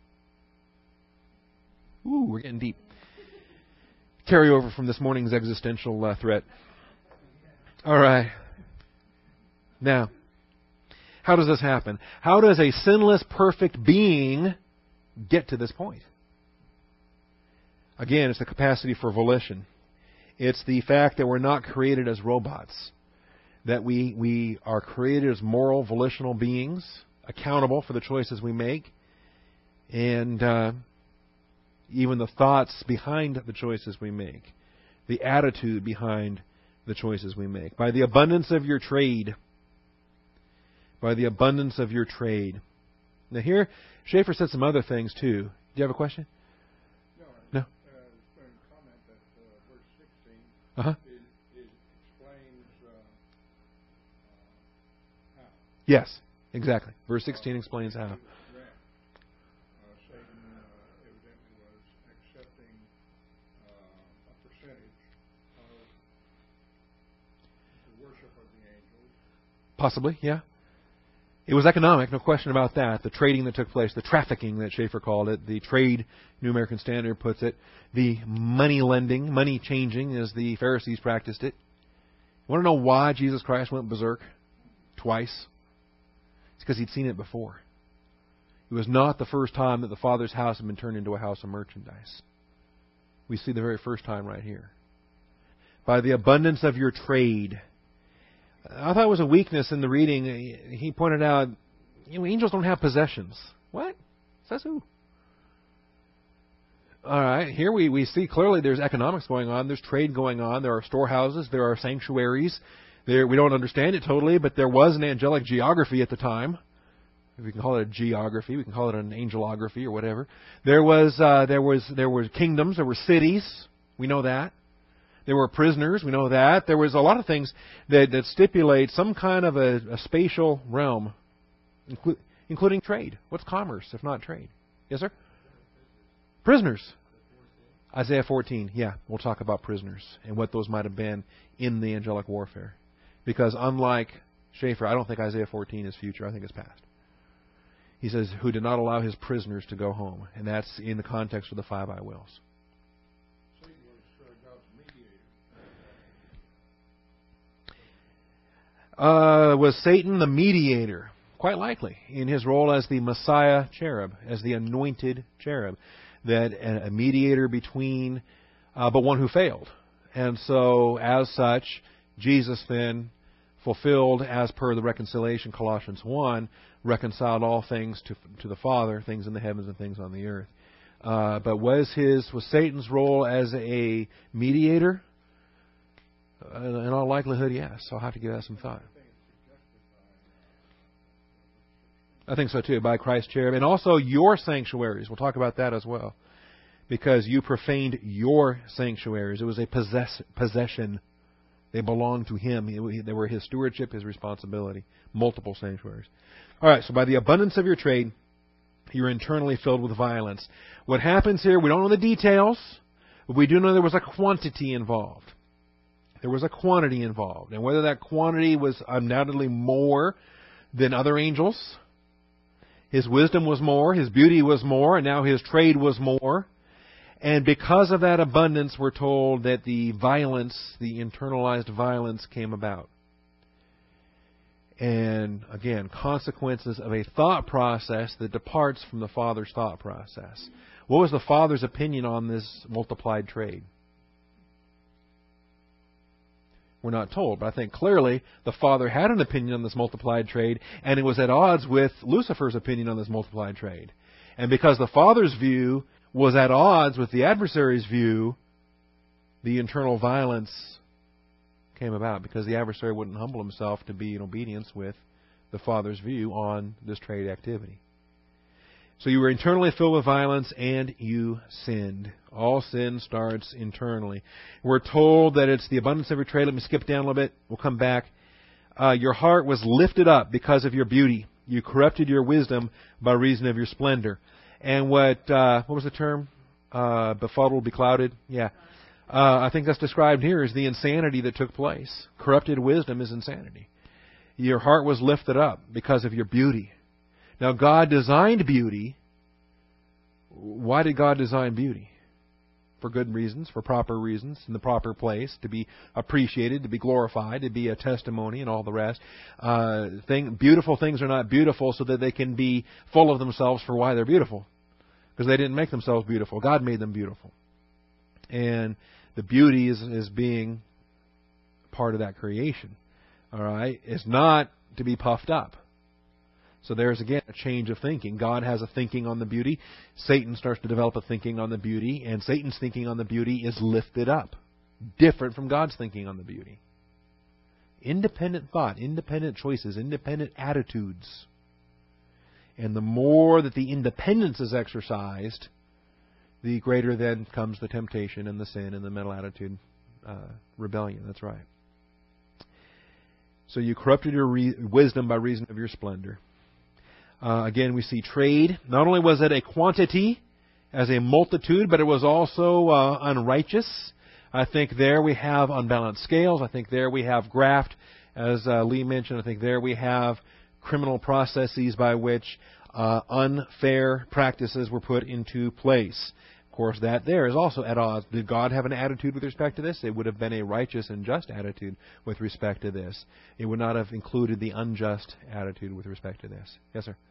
Ooh, we're getting deep. Carry over from this morning's existential uh, threat. All right. Now, how does this happen? How does a sinless, perfect being get to this point? Again, it's the capacity for volition. It's the fact that we're not created as robots. That we, we are created as moral, volitional beings, accountable for the choices we make, and uh, even the thoughts behind the choices we make, the attitude behind the choices we make. By the abundance of your trade. By the abundance of your trade. Now here, Schaefer said some other things too. Do you have a question? No. No? Uh, I was going to comment that uh, verse sixteen Uh-huh. it, it explains uh, uh, how. Yes. Exactly. Verse sixteen explains how. Uh, Satan uh, evidently was accepting uh, a percentage of the worship of the angels. Possibly, yeah. It was economic, no question about that. The trading that took place, the trafficking that Schaeffer called it, the trade, New American Standard puts it, the money lending, money changing as the Pharisees practiced it. You want to know why Jesus Christ went berserk twice? It's because he'd seen it before. It was not the first time that the Father's house had been turned into a house of merchandise. We see the very first time right here. By the abundance of your trade. I thought it was a weakness in the reading. He pointed out, you know, angels don't have possessions. What? Says who? All right, here we, we see clearly there's economics going on. There's trade going on. There are storehouses. There are sanctuaries. There, we don't understand it totally, but there was an angelic geography at the time. If we can call it a geography, we can call it an angelography or whatever. There was uh, there was there were kingdoms. There were cities. We know that. There were prisoners, we know that. There was a lot of things that, that stipulate some kind of a, a spatial realm, inclu- including trade. What's commerce if not trade? Yes, sir? Prisoners. Isaiah fourteen, yeah, we'll talk about prisoners and what those might have been in the angelic warfare. Because unlike Schaeffer, I don't think Isaiah fourteen is future, I think it's past. He says, who did not allow his prisoners to go home. And that's in the context of the five I wills. Uh, was Satan the mediator? Quite likely, in his role as the Messiah cherub, as the anointed cherub, that a, a mediator between, uh, but one who failed. And so, as such, Jesus then fulfilled, as per the reconciliation, Colossians one, reconciled all things to to the Father, things in the heavens and things on the earth. Uh, but was his was Satan's role as a mediator? Uh, in all likelihood, yes. I'll have to give that some thought. I think so too, by Christ's cherub. And also your sanctuaries. We'll talk about that as well. Because you profaned your sanctuaries. It was a possess, possession. They belonged to him. They were his stewardship, his responsibility. Multiple sanctuaries. All right, so by the abundance of your trade, you're internally filled with violence. What happens here, we don't know the details, but we do know there was a quantity involved. There was a quantity involved. And whether that quantity was undoubtedly more than other angels, his wisdom was more, his beauty was more, and now his trade was more. And because of that abundance, we're told that the violence, the internalized violence came about. And again, consequences of a thought process that departs from the Father's thought process. What was the Father's opinion on this multiplied trade? We're not told, but I think clearly the Father had an opinion on this multiplied trade, and it was at odds with Lucifer's opinion on this multiplied trade. And because the Father's view was at odds with the adversary's view, the internal violence came about, because the adversary wouldn't humble himself to be in obedience with the Father's view on this trade activity. So you were internally filled with violence, and you sinned. All sin starts internally. We're told that it's the abundance of your trade. Let me skip down a little bit. We'll come back. Uh, your heart was lifted up because of your beauty. You corrupted your wisdom by reason of your splendor. And what uh, what was the term? Uh, befuddled, beclouded? Yeah. Uh, I think that's described here as the insanity that took place. Corrupted wisdom is insanity. Your heart was lifted up because of your beauty. Now, God designed beauty. Why did God design beauty? For good reasons, for proper reasons, in the proper place, to be appreciated, to be glorified, to be a testimony, and all the rest. Uh, thing, beautiful things are not beautiful so that they can be full of themselves for why they're beautiful. Because they didn't make themselves beautiful. God made them beautiful. And the beauty is, is being part of that creation. All right? It's not to be puffed up. So there's, again, a change of thinking. God has a thinking on the beauty. Satan starts to develop a thinking on the beauty. And Satan's thinking on the beauty is lifted up. Different from God's thinking on the beauty. Independent thought, independent choices, independent attitudes. And the more that the independence is exercised, the greater then comes the temptation and the sin and the mental attitude uh, rebellion. That's right. So you corrupted your re- wisdom by reason of your splendor. Uh, again, we see trade. Not only was it a quantity, as a multitude, but it was also uh, unrighteous. I think there we have unbalanced scales. I think there we have graft, as uh, Lee mentioned. I think there we have criminal processes by which uh, unfair practices were put into place. Of course, that there is also at odds. Did God have an attitude with respect to this? It would have been a righteous and just attitude with respect to this. It would not have included the unjust attitude with respect to this. Yes, sir?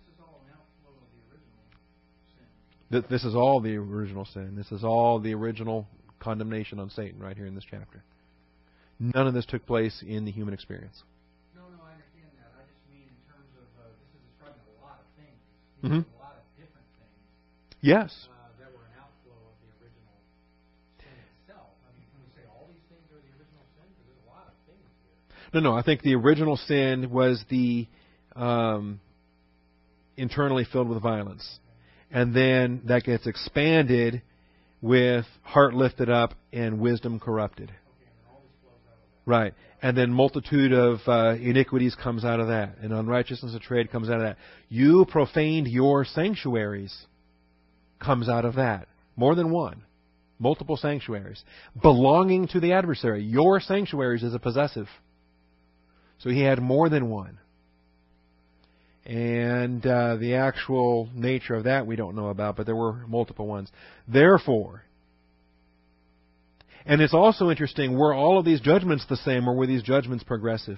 But this is all an outflow of the original sin. This is all the original sin. This is all the original condemnation on Satan right here in this chapter. None of this took place in the human experience. No, no, I understand that. I just mean in terms of uh, this is describing a lot of things. Mhm. A lot of different things Yes. uh, that were an outflow of the original sin itself. I mean, can we say all these things are the original sin? Because there's a lot of things here. No, no. I think the original sin was the um, internally filled with violence. And then that gets expanded with heart lifted up and wisdom corrupted. Okay, and then all this flows out of that. Right. And then multitude of uh, iniquities comes out of that. And unrighteousness of trade comes out of that. You profaned your sanctuaries comes out of that. More than one. Multiple sanctuaries. Belonging to the adversary. Your sanctuaries is a possessive. So he had more than one. And uh, the actual nature of that we don't know about, but there were multiple ones. Therefore, and it's also interesting, were all of these judgments the same, or were these judgments progressive?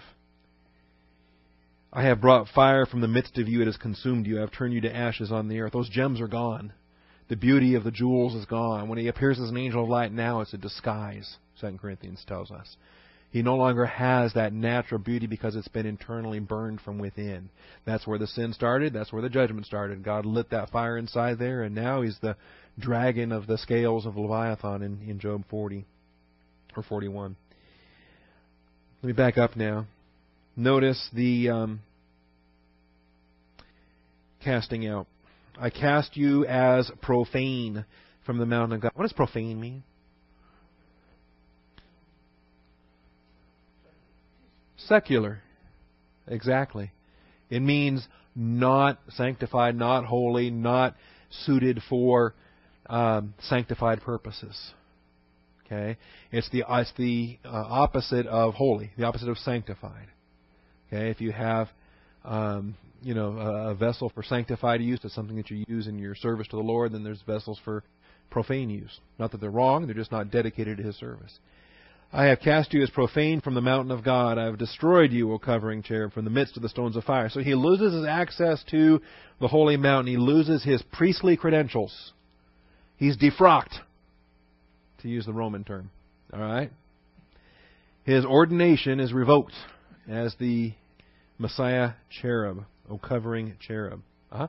I have brought fire from the midst of you, it has consumed you. I have turned you to ashes on the earth. Those gems are gone. The beauty of the jewels is gone. When he appears as an angel of light now, it's a disguise, Second Corinthians tells us. He no longer has that natural beauty because it's been internally burned from within. That's where the sin started. That's where the judgment started. God lit that fire inside there, and now he's the dragon of the scales of Leviathan in, in Job forty or forty-one. Let me back up now. Notice the um, casting out. I cast you as profane from the mountain of God. What does profane mean? Secular. Exactly. It means not sanctified, not holy, not suited for um, sanctified purposes. Okay? It's the it's the uh, opposite of holy, the opposite of sanctified. Okay? If you have um, you know a, a vessel for sanctified use, it's something that you use in your service to the Lord. Then there's vessels for profane use. Not that they're wrong; they're just not dedicated to His service. I have cast you as profane from the mountain of God. I have destroyed you, O covering cherub, from the midst of the stones of fire. So he loses his access to the holy mountain. He loses his priestly credentials. He's defrocked, to use the Roman term. All right? His ordination is revoked as the Messiah cherub, O covering cherub. Uh-huh.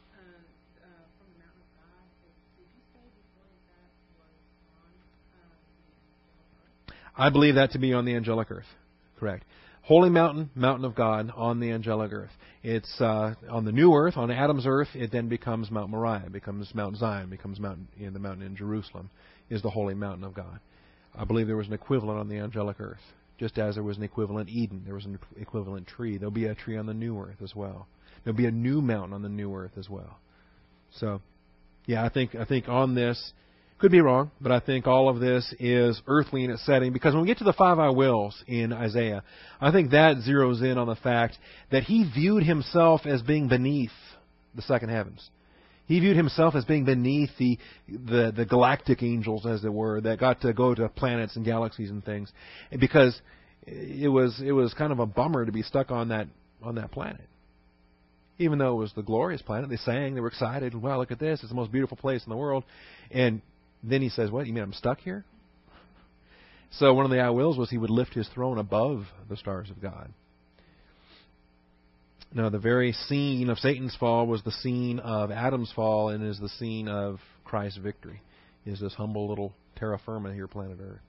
I believe that to be on the angelic earth. Correct. Holy mountain, mountain of God, on the angelic earth. It's uh, on the new earth, on Adam's earth. It then becomes Mount Moriah, it becomes Mount Zion, becomes Mount, you know, the mountain in Jerusalem, is the holy mountain of God. I believe there was an equivalent on the angelic earth, just as there was an equivalent Eden. There was an equivalent tree. There'll be a tree on the new earth as well. There'll be a new mountain on the new earth as well. So, yeah, I think I think on this. Could be wrong, but I think all of this is earthly in its setting, because when we get to the five I wills in Isaiah, I think that zeroes in on the fact that he viewed himself as being beneath the second heavens. He viewed himself as being beneath the, the, the galactic angels, as it were, that got to go to planets and galaxies and things, because it was it was kind of a bummer to be stuck on that on that planet. Even though it was the glorious planet, they sang, they were excited. Wow, look at this! It's the most beautiful place in the world, and then he says, what, you mean I'm stuck here? So one of the I wills was he would lift his throne above the stars of God. Now, the very scene of Satan's fall was the scene of Adam's fall, and is the scene of Christ's victory, is this humble little terra firma here, planet Earth.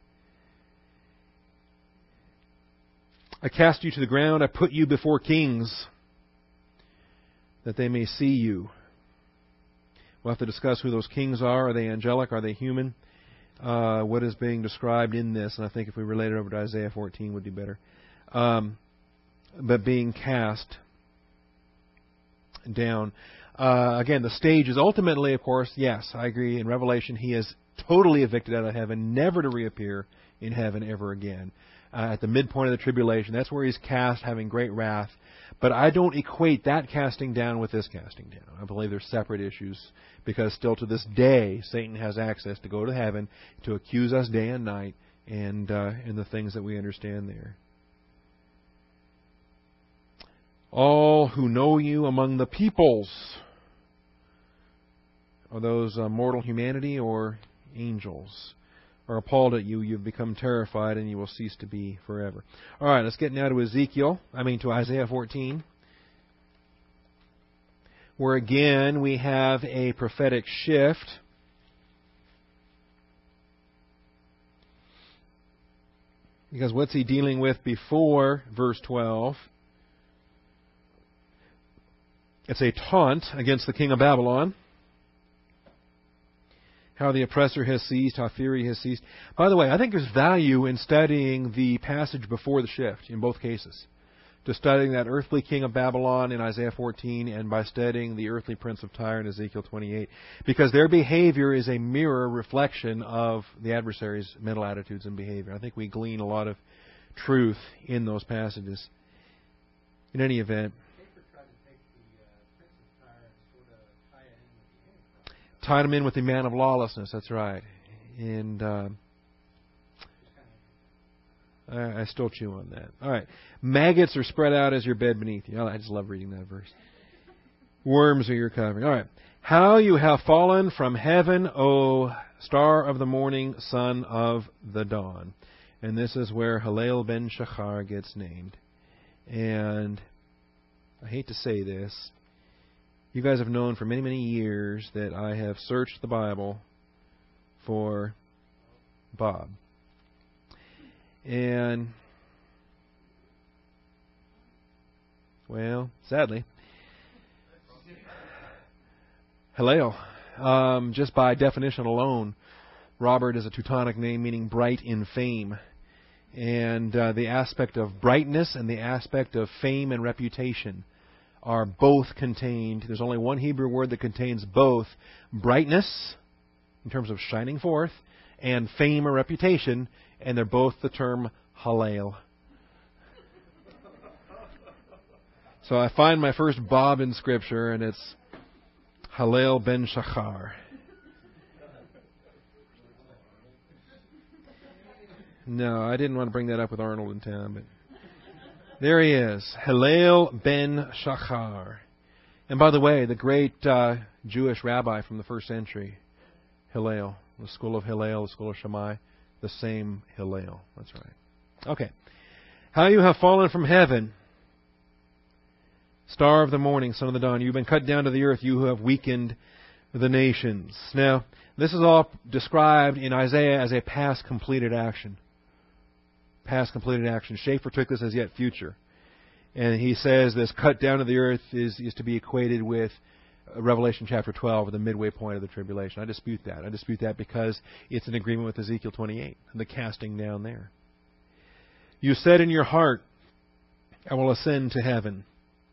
I cast you to the ground, I put you before kings, that they may see you. We'll have to discuss who those kings are. Are they angelic? Are they human? Uh, what is being described in this? And I think if we relate it over to Isaiah fourteen would be better. Um, but being cast. down. Uh, again, the stage is ultimately, of course, yes, I agree, in Revelation, he is totally evicted out of heaven, never to reappear in heaven ever again. Uh, at the midpoint of the tribulation, that's where he's cast, having great wrath. But I don't equate that casting down with this casting down. I believe they're separate issues, because still to this day, Satan has access to go to heaven to accuse us day and night, and uh, and the things that we understand there. All who know you among the peoples, are those uh, mortal humanity or angels, are appalled at you. You've become terrified, and you will cease to be forever. All right, let's get now to Ezekiel. I mean to Isaiah fourteen, where again we have a prophetic shift. Because what's he dealing with before verse twelve? It's a taunt against the king of Babylon. How the oppressor has ceased, how fury has ceased. By the way, I think there's value in studying the passage before the shift in both cases. To studying that earthly king of Babylon in Isaiah fourteen, and by studying the earthly prince of Tyre in Ezekiel twenty-eight. Because their behavior is a mirror reflection of the adversary's mental attitudes and behavior. I think we glean a lot of truth in those passages. In any event, Schaeffer tried to take the uh, Prince of Tyre and sort of tie it in with the Antichrist. tied him in with the man of lawlessness, that's right. And uh, I, I still chew on that. All right. Maggots are spread out as your bed beneath you. I just love reading that verse. Worms are your covering. All right. How you have fallen from heaven, O star of the morning, son of the dawn. And this is where Halel ben Shachar gets named. And I hate to say this. You guys have known for many, many years that I have searched the Bible for Bob. And, well, sadly, Hillel, um, just by definition alone, Robert is a Teutonic name meaning bright in fame. And uh, the aspect of brightness and the aspect of fame and reputation are both contained. There's only one Hebrew word that contains both brightness, in terms of shining forth, and fame or reputation, and they're both the term Hallel. So I find my first Bob in Scripture, and it's Halel ben Shachar. No, I didn't want to bring that up with Arnold in town, but there he is, Halel ben Shachar. And by the way, the great uh, Jewish rabbi from the first century, Hillel, the school of Hillel, the school of Shammai, the same Hillel. That's right. Okay. How you have fallen from heaven, star of the morning, son of the dawn. You've been cut down to the earth, you who have weakened the nations. Now, this is all described in Isaiah as a past completed action. Past completed action. Schaeffer took this as yet future. And he says this cut down to the earth is, is to be equated with Revelation chapter twelve, the midway point of the tribulation. I dispute that. I dispute that because it's in agreement with Ezekiel twenty-eight and the casting down there. You said in your heart, I will ascend to heaven.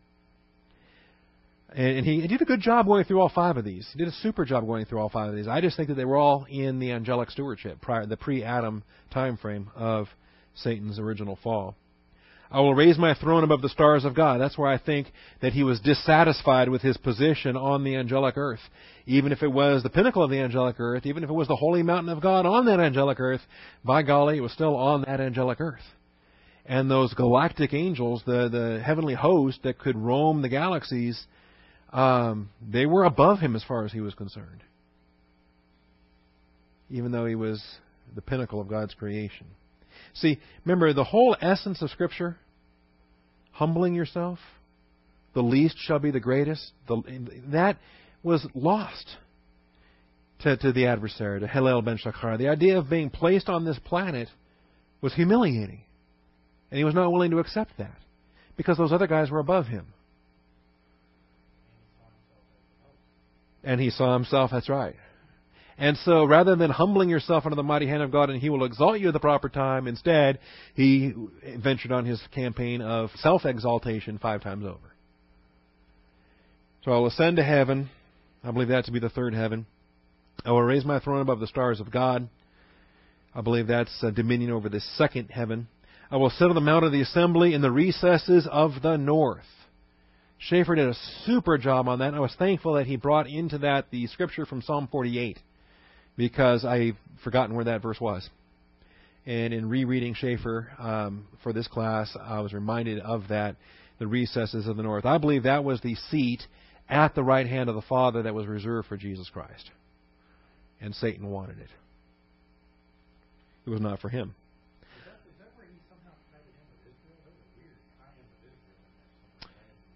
And he did a good job going through all five of these. He did a super job going through all five of these. I just think that they were all in the angelic stewardship, prior, the pre-Adam time frame of Satan's original fall. I will raise my throne above the stars of God. That's where I think that he was dissatisfied with his position on the angelic earth. Even if it was the pinnacle of the angelic earth, even if it was the holy mountain of God on that angelic earth, by golly, it was still on that angelic earth. And those galactic angels, the, the heavenly host that could roam the galaxies, um, they were above him as far as he was concerned. Even though he was the pinnacle of God's creation. See, remember, the whole essence of Scripture, humbling yourself, the least shall be the greatest, the, that was lost to, to the adversary, to Hillel ben Shachar. The idea of being placed on this planet was humiliating. And he was not willing to accept that, because those other guys were above him. And he saw himself, that's right. And so rather than humbling yourself under the mighty hand of God and he will exalt you at the proper time, instead he ventured on his campaign of self-exaltation five times over. So I'll ascend to heaven. I believe that to be the third heaven. I will raise my throne above the stars of God. I believe that's uh, dominion over the second heaven. I will sit on the mount of the assembly in the recesses of the north. Schaeffer did a super job on that, and I was thankful that he brought into that the scripture from Psalm forty-eight, because I've forgotten where that verse was. And in rereading Schaeffer um, for this class, I was reminded of that, the recesses of the north. I believe that was the seat at the right hand of the Father that was reserved for Jesus Christ. And Satan wanted it. It was not for him. Is that, is that where he somehow tied it in with Israel? That was weird. Tie in with Israel in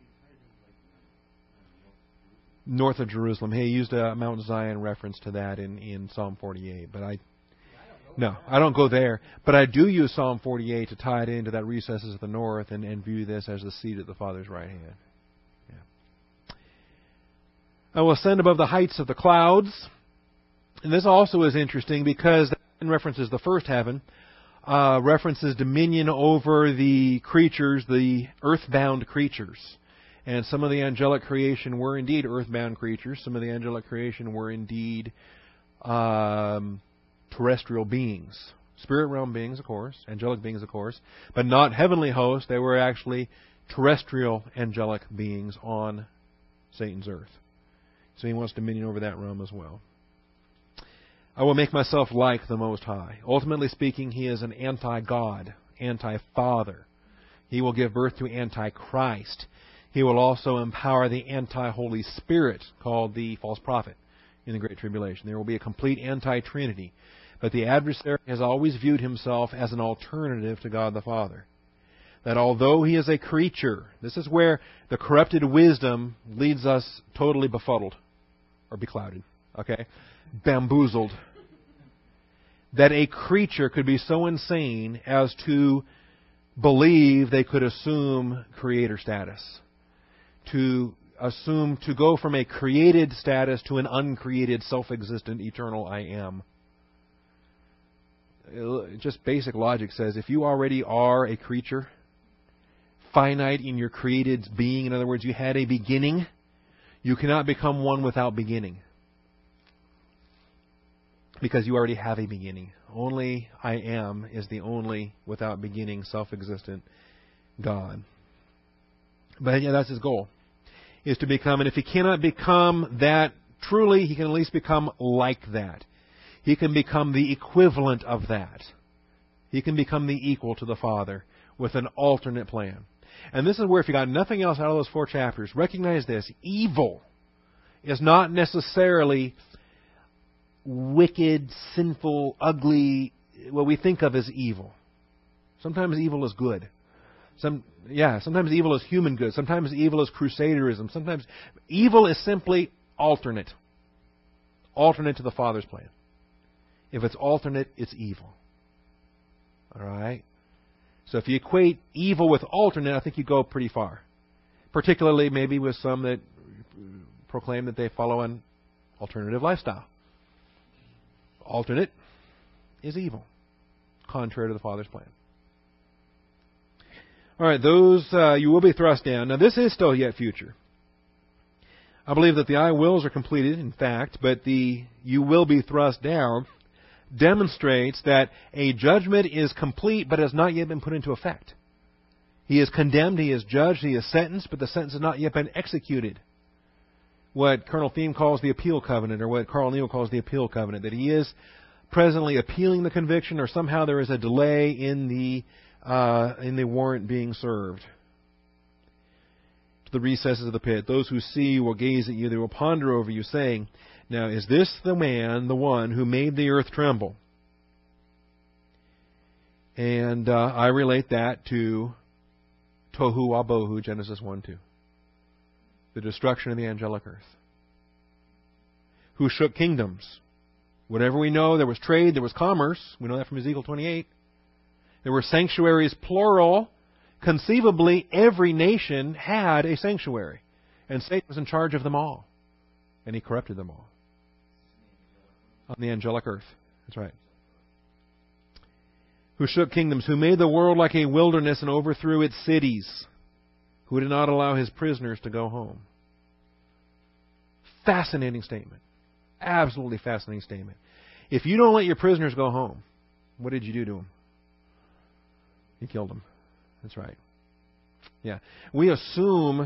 there. North of Jerusalem. He used a Mount Zion reference to that in, in Psalm forty-eight. But I, no, I don't go there. But I do use Psalm forty-eight to tie it into that recesses of the north and, and view this as the seat at the Father's right hand. Yeah. I will ascend above the heights of the clouds. And this also is interesting because that references the first heaven, uh, references dominion over the creatures, the earthbound creatures. And some of the angelic creation were indeed earthbound creatures. Some of the angelic creation were indeed um, terrestrial beings. Spirit realm beings, of course. Angelic beings, of course. But not heavenly hosts. They were actually terrestrial angelic beings on Satan's earth. So he wants dominion over that realm as well. I will make myself like the Most High. Ultimately speaking, he is an anti-God, anti-Father. He will give birth to anti-Christ. He will also empower the anti-Holy Spirit, called the false prophet, in the Great Tribulation. There will be a complete anti-Trinity. But the adversary has always viewed himself as an alternative to God the Father. That although he is a creature, this is where the corrupted wisdom leads us totally befuddled, or beclouded, okay? Bamboozled. That a creature could be so insane as to believe they could assume creator status. To assume, to go from a created status to an uncreated, self-existent, eternal I am. Just basic logic says if you already are a creature, finite in your created being, in other words, you had a beginning, you cannot become one without beginning. Because you already have a beginning. Only I am is the only, without beginning, self-existent God. But yeah, that's his goal, is to become, and if he cannot become that truly, he can at least become like that. He can become the equivalent of that. He can become the equal to the Father with an alternate plan. And this is where, if you got nothing else out of those four chapters, recognize this. Evil is not necessarily wicked, sinful, ugly, what we think of as evil. Sometimes evil is good. Some, yeah, sometimes evil is human good. Sometimes evil is crusaderism. Sometimes evil is simply alternate. Alternate to the Father's plan. If it's alternate, it's evil. All right? So if you equate evil with alternate, I think you go pretty far. Particularly maybe with some that proclaim that they follow an alternative lifestyle. Alternate is evil, contrary to the Father's plan. All right, those uh, you will be thrust down. Now, this is still yet future. I believe that the I wills are completed, in fact, but the you will be thrust down demonstrates that a judgment is complete, but has not yet been put into effect. He is condemned, he is judged, he is sentenced, but the sentence has not yet been executed. What Colonel Thiem calls the appeal covenant, or what Carl Neal calls the appeal covenant, that he is presently appealing the conviction, or somehow there is a delay in the uh, in the warrant being served. To the recesses of the pit, those who see you will gaze at you, they will ponder over you, saying, now is this the man, the one who made the earth tremble? And uh, I relate that to Tohu Wabohu, Genesis one two. The destruction of the angelic earth. Who shook kingdoms. Whatever we know, there was trade, there was commerce. We know that from Ezekiel twenty-eight. There were sanctuaries, plural. Conceivably, every nation had a sanctuary. And Satan was in charge of them all. And he corrupted them all. On the angelic earth. That's right. Who shook kingdoms, who made the world like a wilderness and overthrew its cities, who did not allow his prisoners to go home. Fascinating statement. Absolutely fascinating statement. If you don't let your prisoners go home, what did you do to them? You killed them. That's right. Yeah. We assume,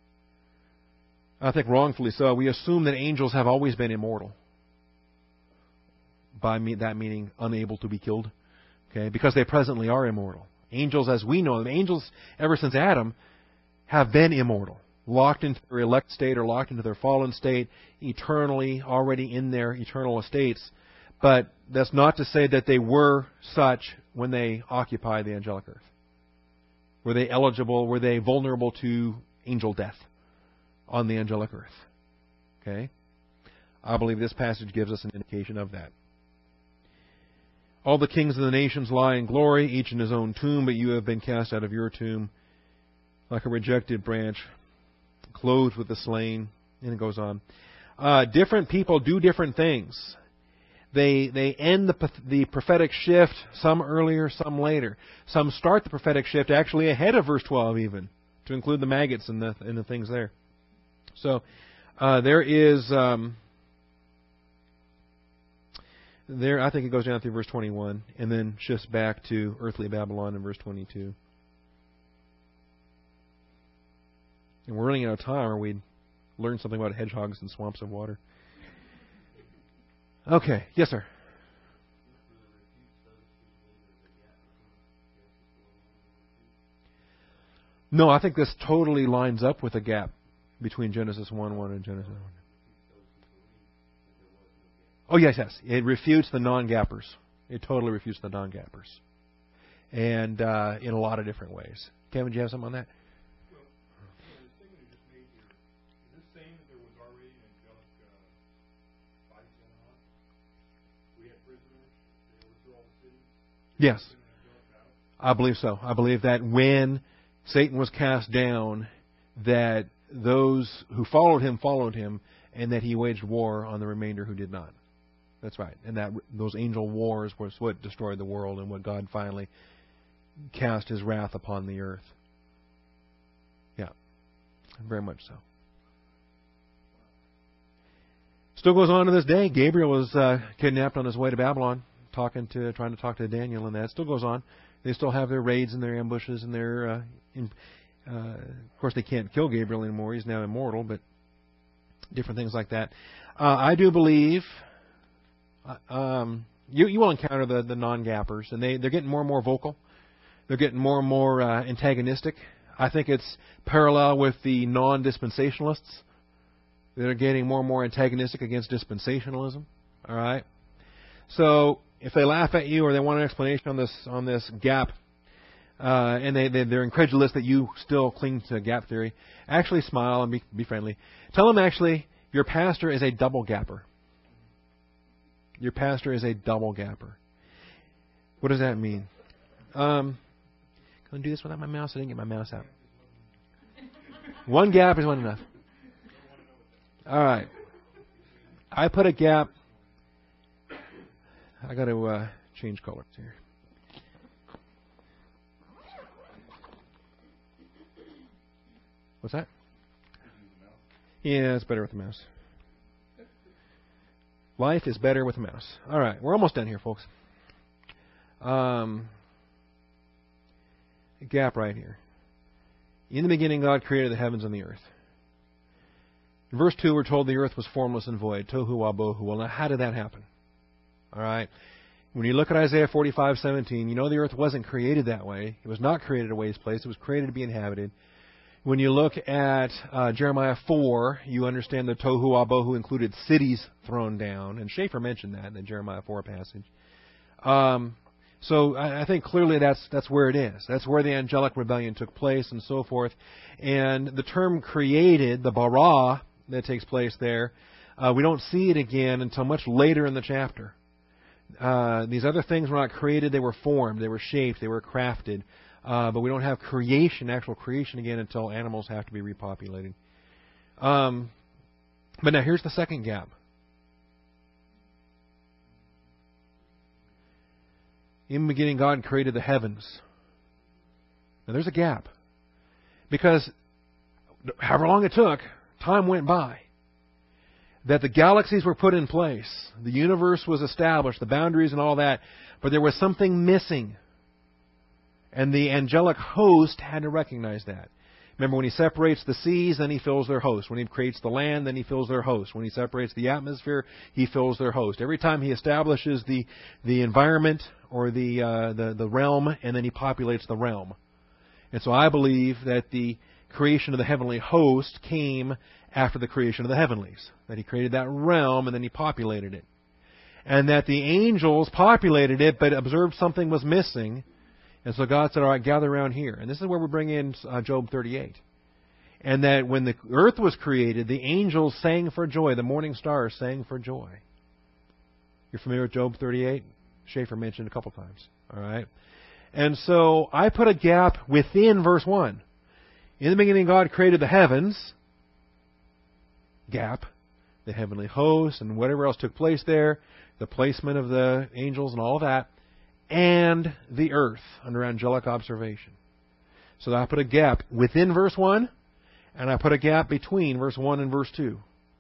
I think wrongfully so, we assume that angels have always been immortal. By me, that meaning unable to be killed. Okay? Because they presently are immortal. Angels, as we know them, angels ever since Adam have been immortal. Locked into their elect state or locked into their fallen state, eternally already in their eternal estates. But that's not to say that they were such when they occupied the angelic earth. Were they eligible? Were they vulnerable to angel death on the angelic earth? Okay? I believe this passage gives us an indication of that. All the kings of the nations lie in glory, each in his own tomb, but you have been cast out of your tomb like a rejected branch, clothed with the slain. And it goes on. Uh, different people do different things. They they end the the prophetic shift, some earlier, some later. Some start the prophetic shift actually ahead of verse twelve even, to include the maggots and the and the things there. So uh, there is um, there. I think it goes down through verse twenty-one and then shifts back to earthly Babylon in verse twenty-two. And we're running out of time, or we'd learn something about hedgehogs and swamps of water. Okay. Yes, sir. No, I think this totally lines up with the gap between Genesis one one and Genesis one. Oh, yes, yes. It refutes the non-gappers. It totally refutes the non-gappers. And uh, in a lot of different ways. Kevin, do you have something on that? Well, the statement you just made here, is this saying that there was already an angelic uh, fight going on? We had prisoners, they overthrew all the cities? Yes. An angelic battle? I believe so. I believe that when Satan was cast down, that those who followed him followed him, and that he waged war on the remainder who did not. That's right. And that those angel wars was what destroyed the world and what God finally cast his wrath upon the earth. Yeah. Very much so. Still goes on to this day. Gabriel was uh, kidnapped on his way to Babylon, talking to, trying to talk to Daniel, and that still goes on. They still have their raids and their ambushes and their. Uh, in, uh, of course, they can't kill Gabriel anymore. He's now immortal, but different things like that. Uh, I do believe uh, um, you you will encounter the the non-gappers, and they they're getting more and more vocal. They're getting more and more uh, antagonistic. I think it's parallel with the non-dispensationalists. They're getting more and more antagonistic against dispensationalism. All right. So if they laugh at you or they want an explanation on this on this gap, uh, and they, they they're incredulous that you still cling to gap theory, actually smile and be be friendly. Tell them actually your pastor is a double gapper. Your pastor is a double gapper. What does that mean? Um, can I do this without my mouse? I didn't get my mouse out. One gap is one enough. All right. I put a gap. I got to uh, change colors here. What's that? Yeah, it's better with the mouse. Life is better with a mouse. All right, we're almost done here, folks. Um, a gap right here. In the beginning, God created the heavens and the earth. In verse two, we're told the earth was formless and void. Tohu wabohu. Well, now, how did that happen? All right. When you look at Isaiah forty-five seventeen, you know the earth wasn't created that way. It was not created a waste place. It was created to be inhabited. When you look at uh, Jeremiah four, you understand the Tohu Wabohu included cities thrown down. And Schaeffer mentioned that in the Jeremiah four passage. Um, so I, I think clearly that's that's where it is. That's where the angelic rebellion took place and so forth. And the term created, the bara that takes place there, uh, we don't see it again until much later in the chapter. Uh, these other things were not created, they were formed, they were shaped, they were crafted. Uh, but we don't have creation, actual creation again, until animals have to be repopulated. Um, but now here's the second gap. In the beginning, God created the heavens. Now there's a gap. Because however long it took, time went by. that the galaxies were put in place. The universe was established, the boundaries and all that, but there was something missing. And the angelic host had to recognize that. Remember, when he separates the seas, then he fills their host. When he creates the land, then he fills their host. When he separates the atmosphere, he fills their host. Every time he establishes the the environment or the uh, the the realm, and then he populates the realm. And so I believe that the creation of the heavenly host came after the creation of the heavenlies. That he created that realm, and then he populated it. And that the angels populated it, but observed something was missing. And so God said, all right, gather around here. And this is where we bring in uh, Job thirty-eight. And that when the earth was created, the angels sang for joy. The morning stars sang for joy. You're familiar with Job thirty-eight? Schaefer mentioned a couple times. All right. And so I put a gap within verse one. In the beginning, God created the heavens. Gap. The heavenly host and whatever else took place there. The placement of the angels and all of that. And the earth under angelic observation. So I put a gap within verse one, and I put a gap between verse one and verse two.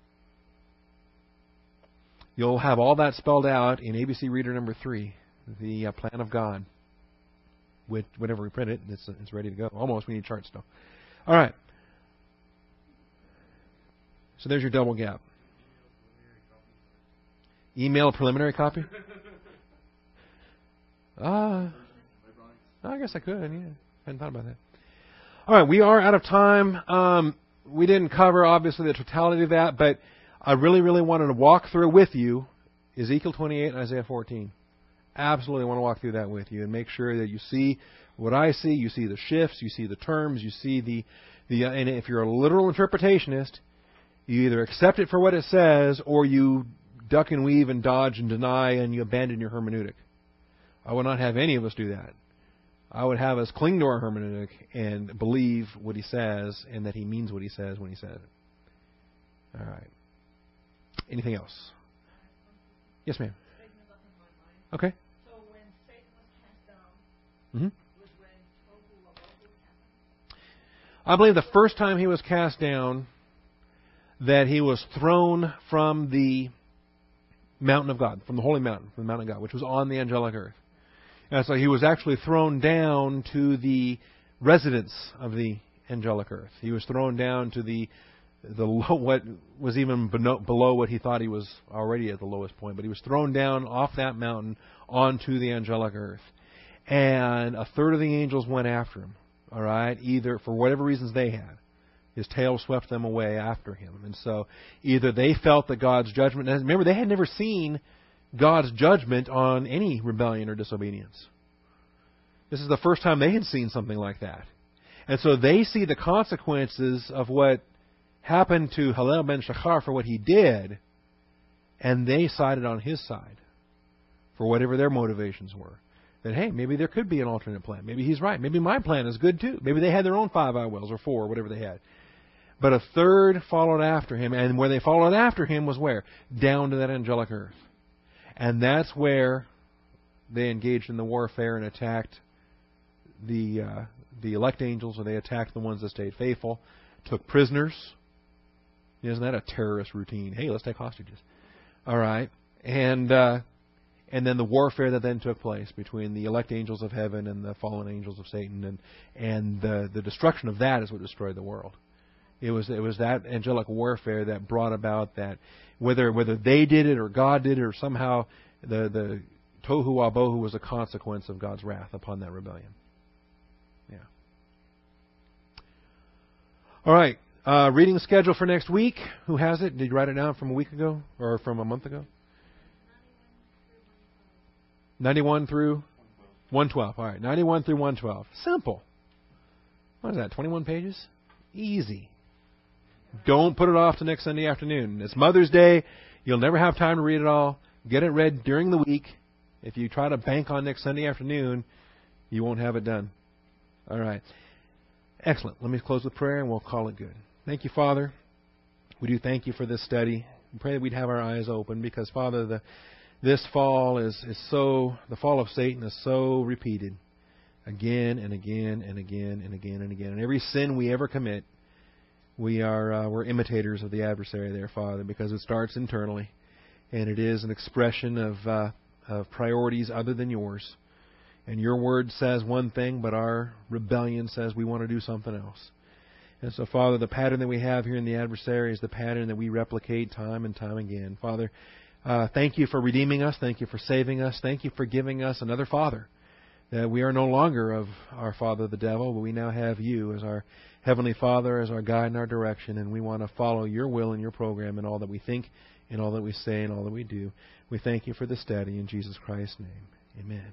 You'll have all that spelled out in A B C Reader number three, the uh, plan of God. With whenever we print it, it's it's ready to go. Almost, we need charts still. All right. So there's your double gap. Email a preliminary copy? Ah, uh, I guess I could, yeah. Hadn't thought about that. All right, we are out of time. Um, we didn't cover, obviously, the totality of that, but I really, really wanted to walk through with you Ezekiel twenty-eight and Isaiah fourteen. Absolutely want to walk through that with you and make sure that you see what I see, you see the shifts, you see the terms, you see the, the uh, and if you're a literal interpretationist, you either accept it for what it says or you duck and weave and dodge and deny and you abandon your hermeneutic. I would not have any of us do that. I would have us cling to our hermeneutic and believe what he says and that he means what he says when he says it. All right. Anything else? Yes, ma'am. Okay. So when Satan was cast down, Mm-hmm. was when Tohu Wabohu happened? I believe the first time he was cast down, that he was thrown from the mountain of God, from the holy mountain, from the mountain of God, which was on the angelic earth. And so he was actually thrown down to the residence of the angelic earth. He was thrown down to the the low, what was even below what he thought he was already at the lowest point. But he was thrown down off that mountain onto the angelic earth. And a third of the angels went after him. All right? Either for whatever reasons they had. His tail swept them away after him. And so either they felt that God's judgment... Remember, they had never seen God's judgment on any rebellion or disobedience. This is the first time they had seen something like that. And so they see the consequences of what happened to Hillel ben Shachar for what he did, and they sided on his side for whatever their motivations were. That, hey, maybe there could be an alternate plan. Maybe he's right. Maybe my plan is good too. Maybe they had their own five I wills or four or whatever they had. But a third followed after him, and where they followed after him was where? Down to that angelic earth. And that's where they engaged in the warfare and attacked the uh, the elect angels, or they attacked the ones that stayed faithful, took prisoners. Isn't that a terrorist routine? Hey, let's take hostages. All right. And uh, and then the warfare that then took place between the elect angels of heaven and the fallen angels of Satan, and and the the destruction of that is what destroyed the world. It was it was that angelic warfare that brought about that, whether whether they did it or God did it or somehow the the tohu wabohu was a consequence of God's wrath upon that rebellion. Yeah. All right. Uh, reading schedule for next week. Who has it? Did you write it down from a week ago or from a month ago? ninety-one through one twelve. All right. ninety-one through one twelve. Simple. What is that? twenty-one pages? Easy. Don't put it off to next Sunday afternoon. It's Mother's Day. You'll never have time to read it all. Get it read during the week. If you try to bank on next Sunday afternoon, you won't have it done. All right. Excellent. Let me close with prayer and we'll call it good. Thank you, Father. We do thank you for this study. We pray that we'd have our eyes open because, Father, the, this fall is, is so, the fall of Satan is so repeated again and again and again and again and again. And every sin we ever commit, we are uh, we're imitators of the adversary there, Father, because it starts internally, and it is an expression of uh, of priorities other than yours. And your word says one thing, but our rebellion says we want to do something else. And so, Father, the pattern that we have here in the adversary is the pattern that we replicate time and time again. Father, uh, thank you for redeeming us. Thank you for saving us. Thank you for giving us another Father. That we are no longer of our father the devil, but we now have you as our Heavenly Father, as our guide and our direction, and we want to follow your will and your program in all that we think, in all that we say, and all that we do. We thank you for this study in Jesus Christ's name. Amen.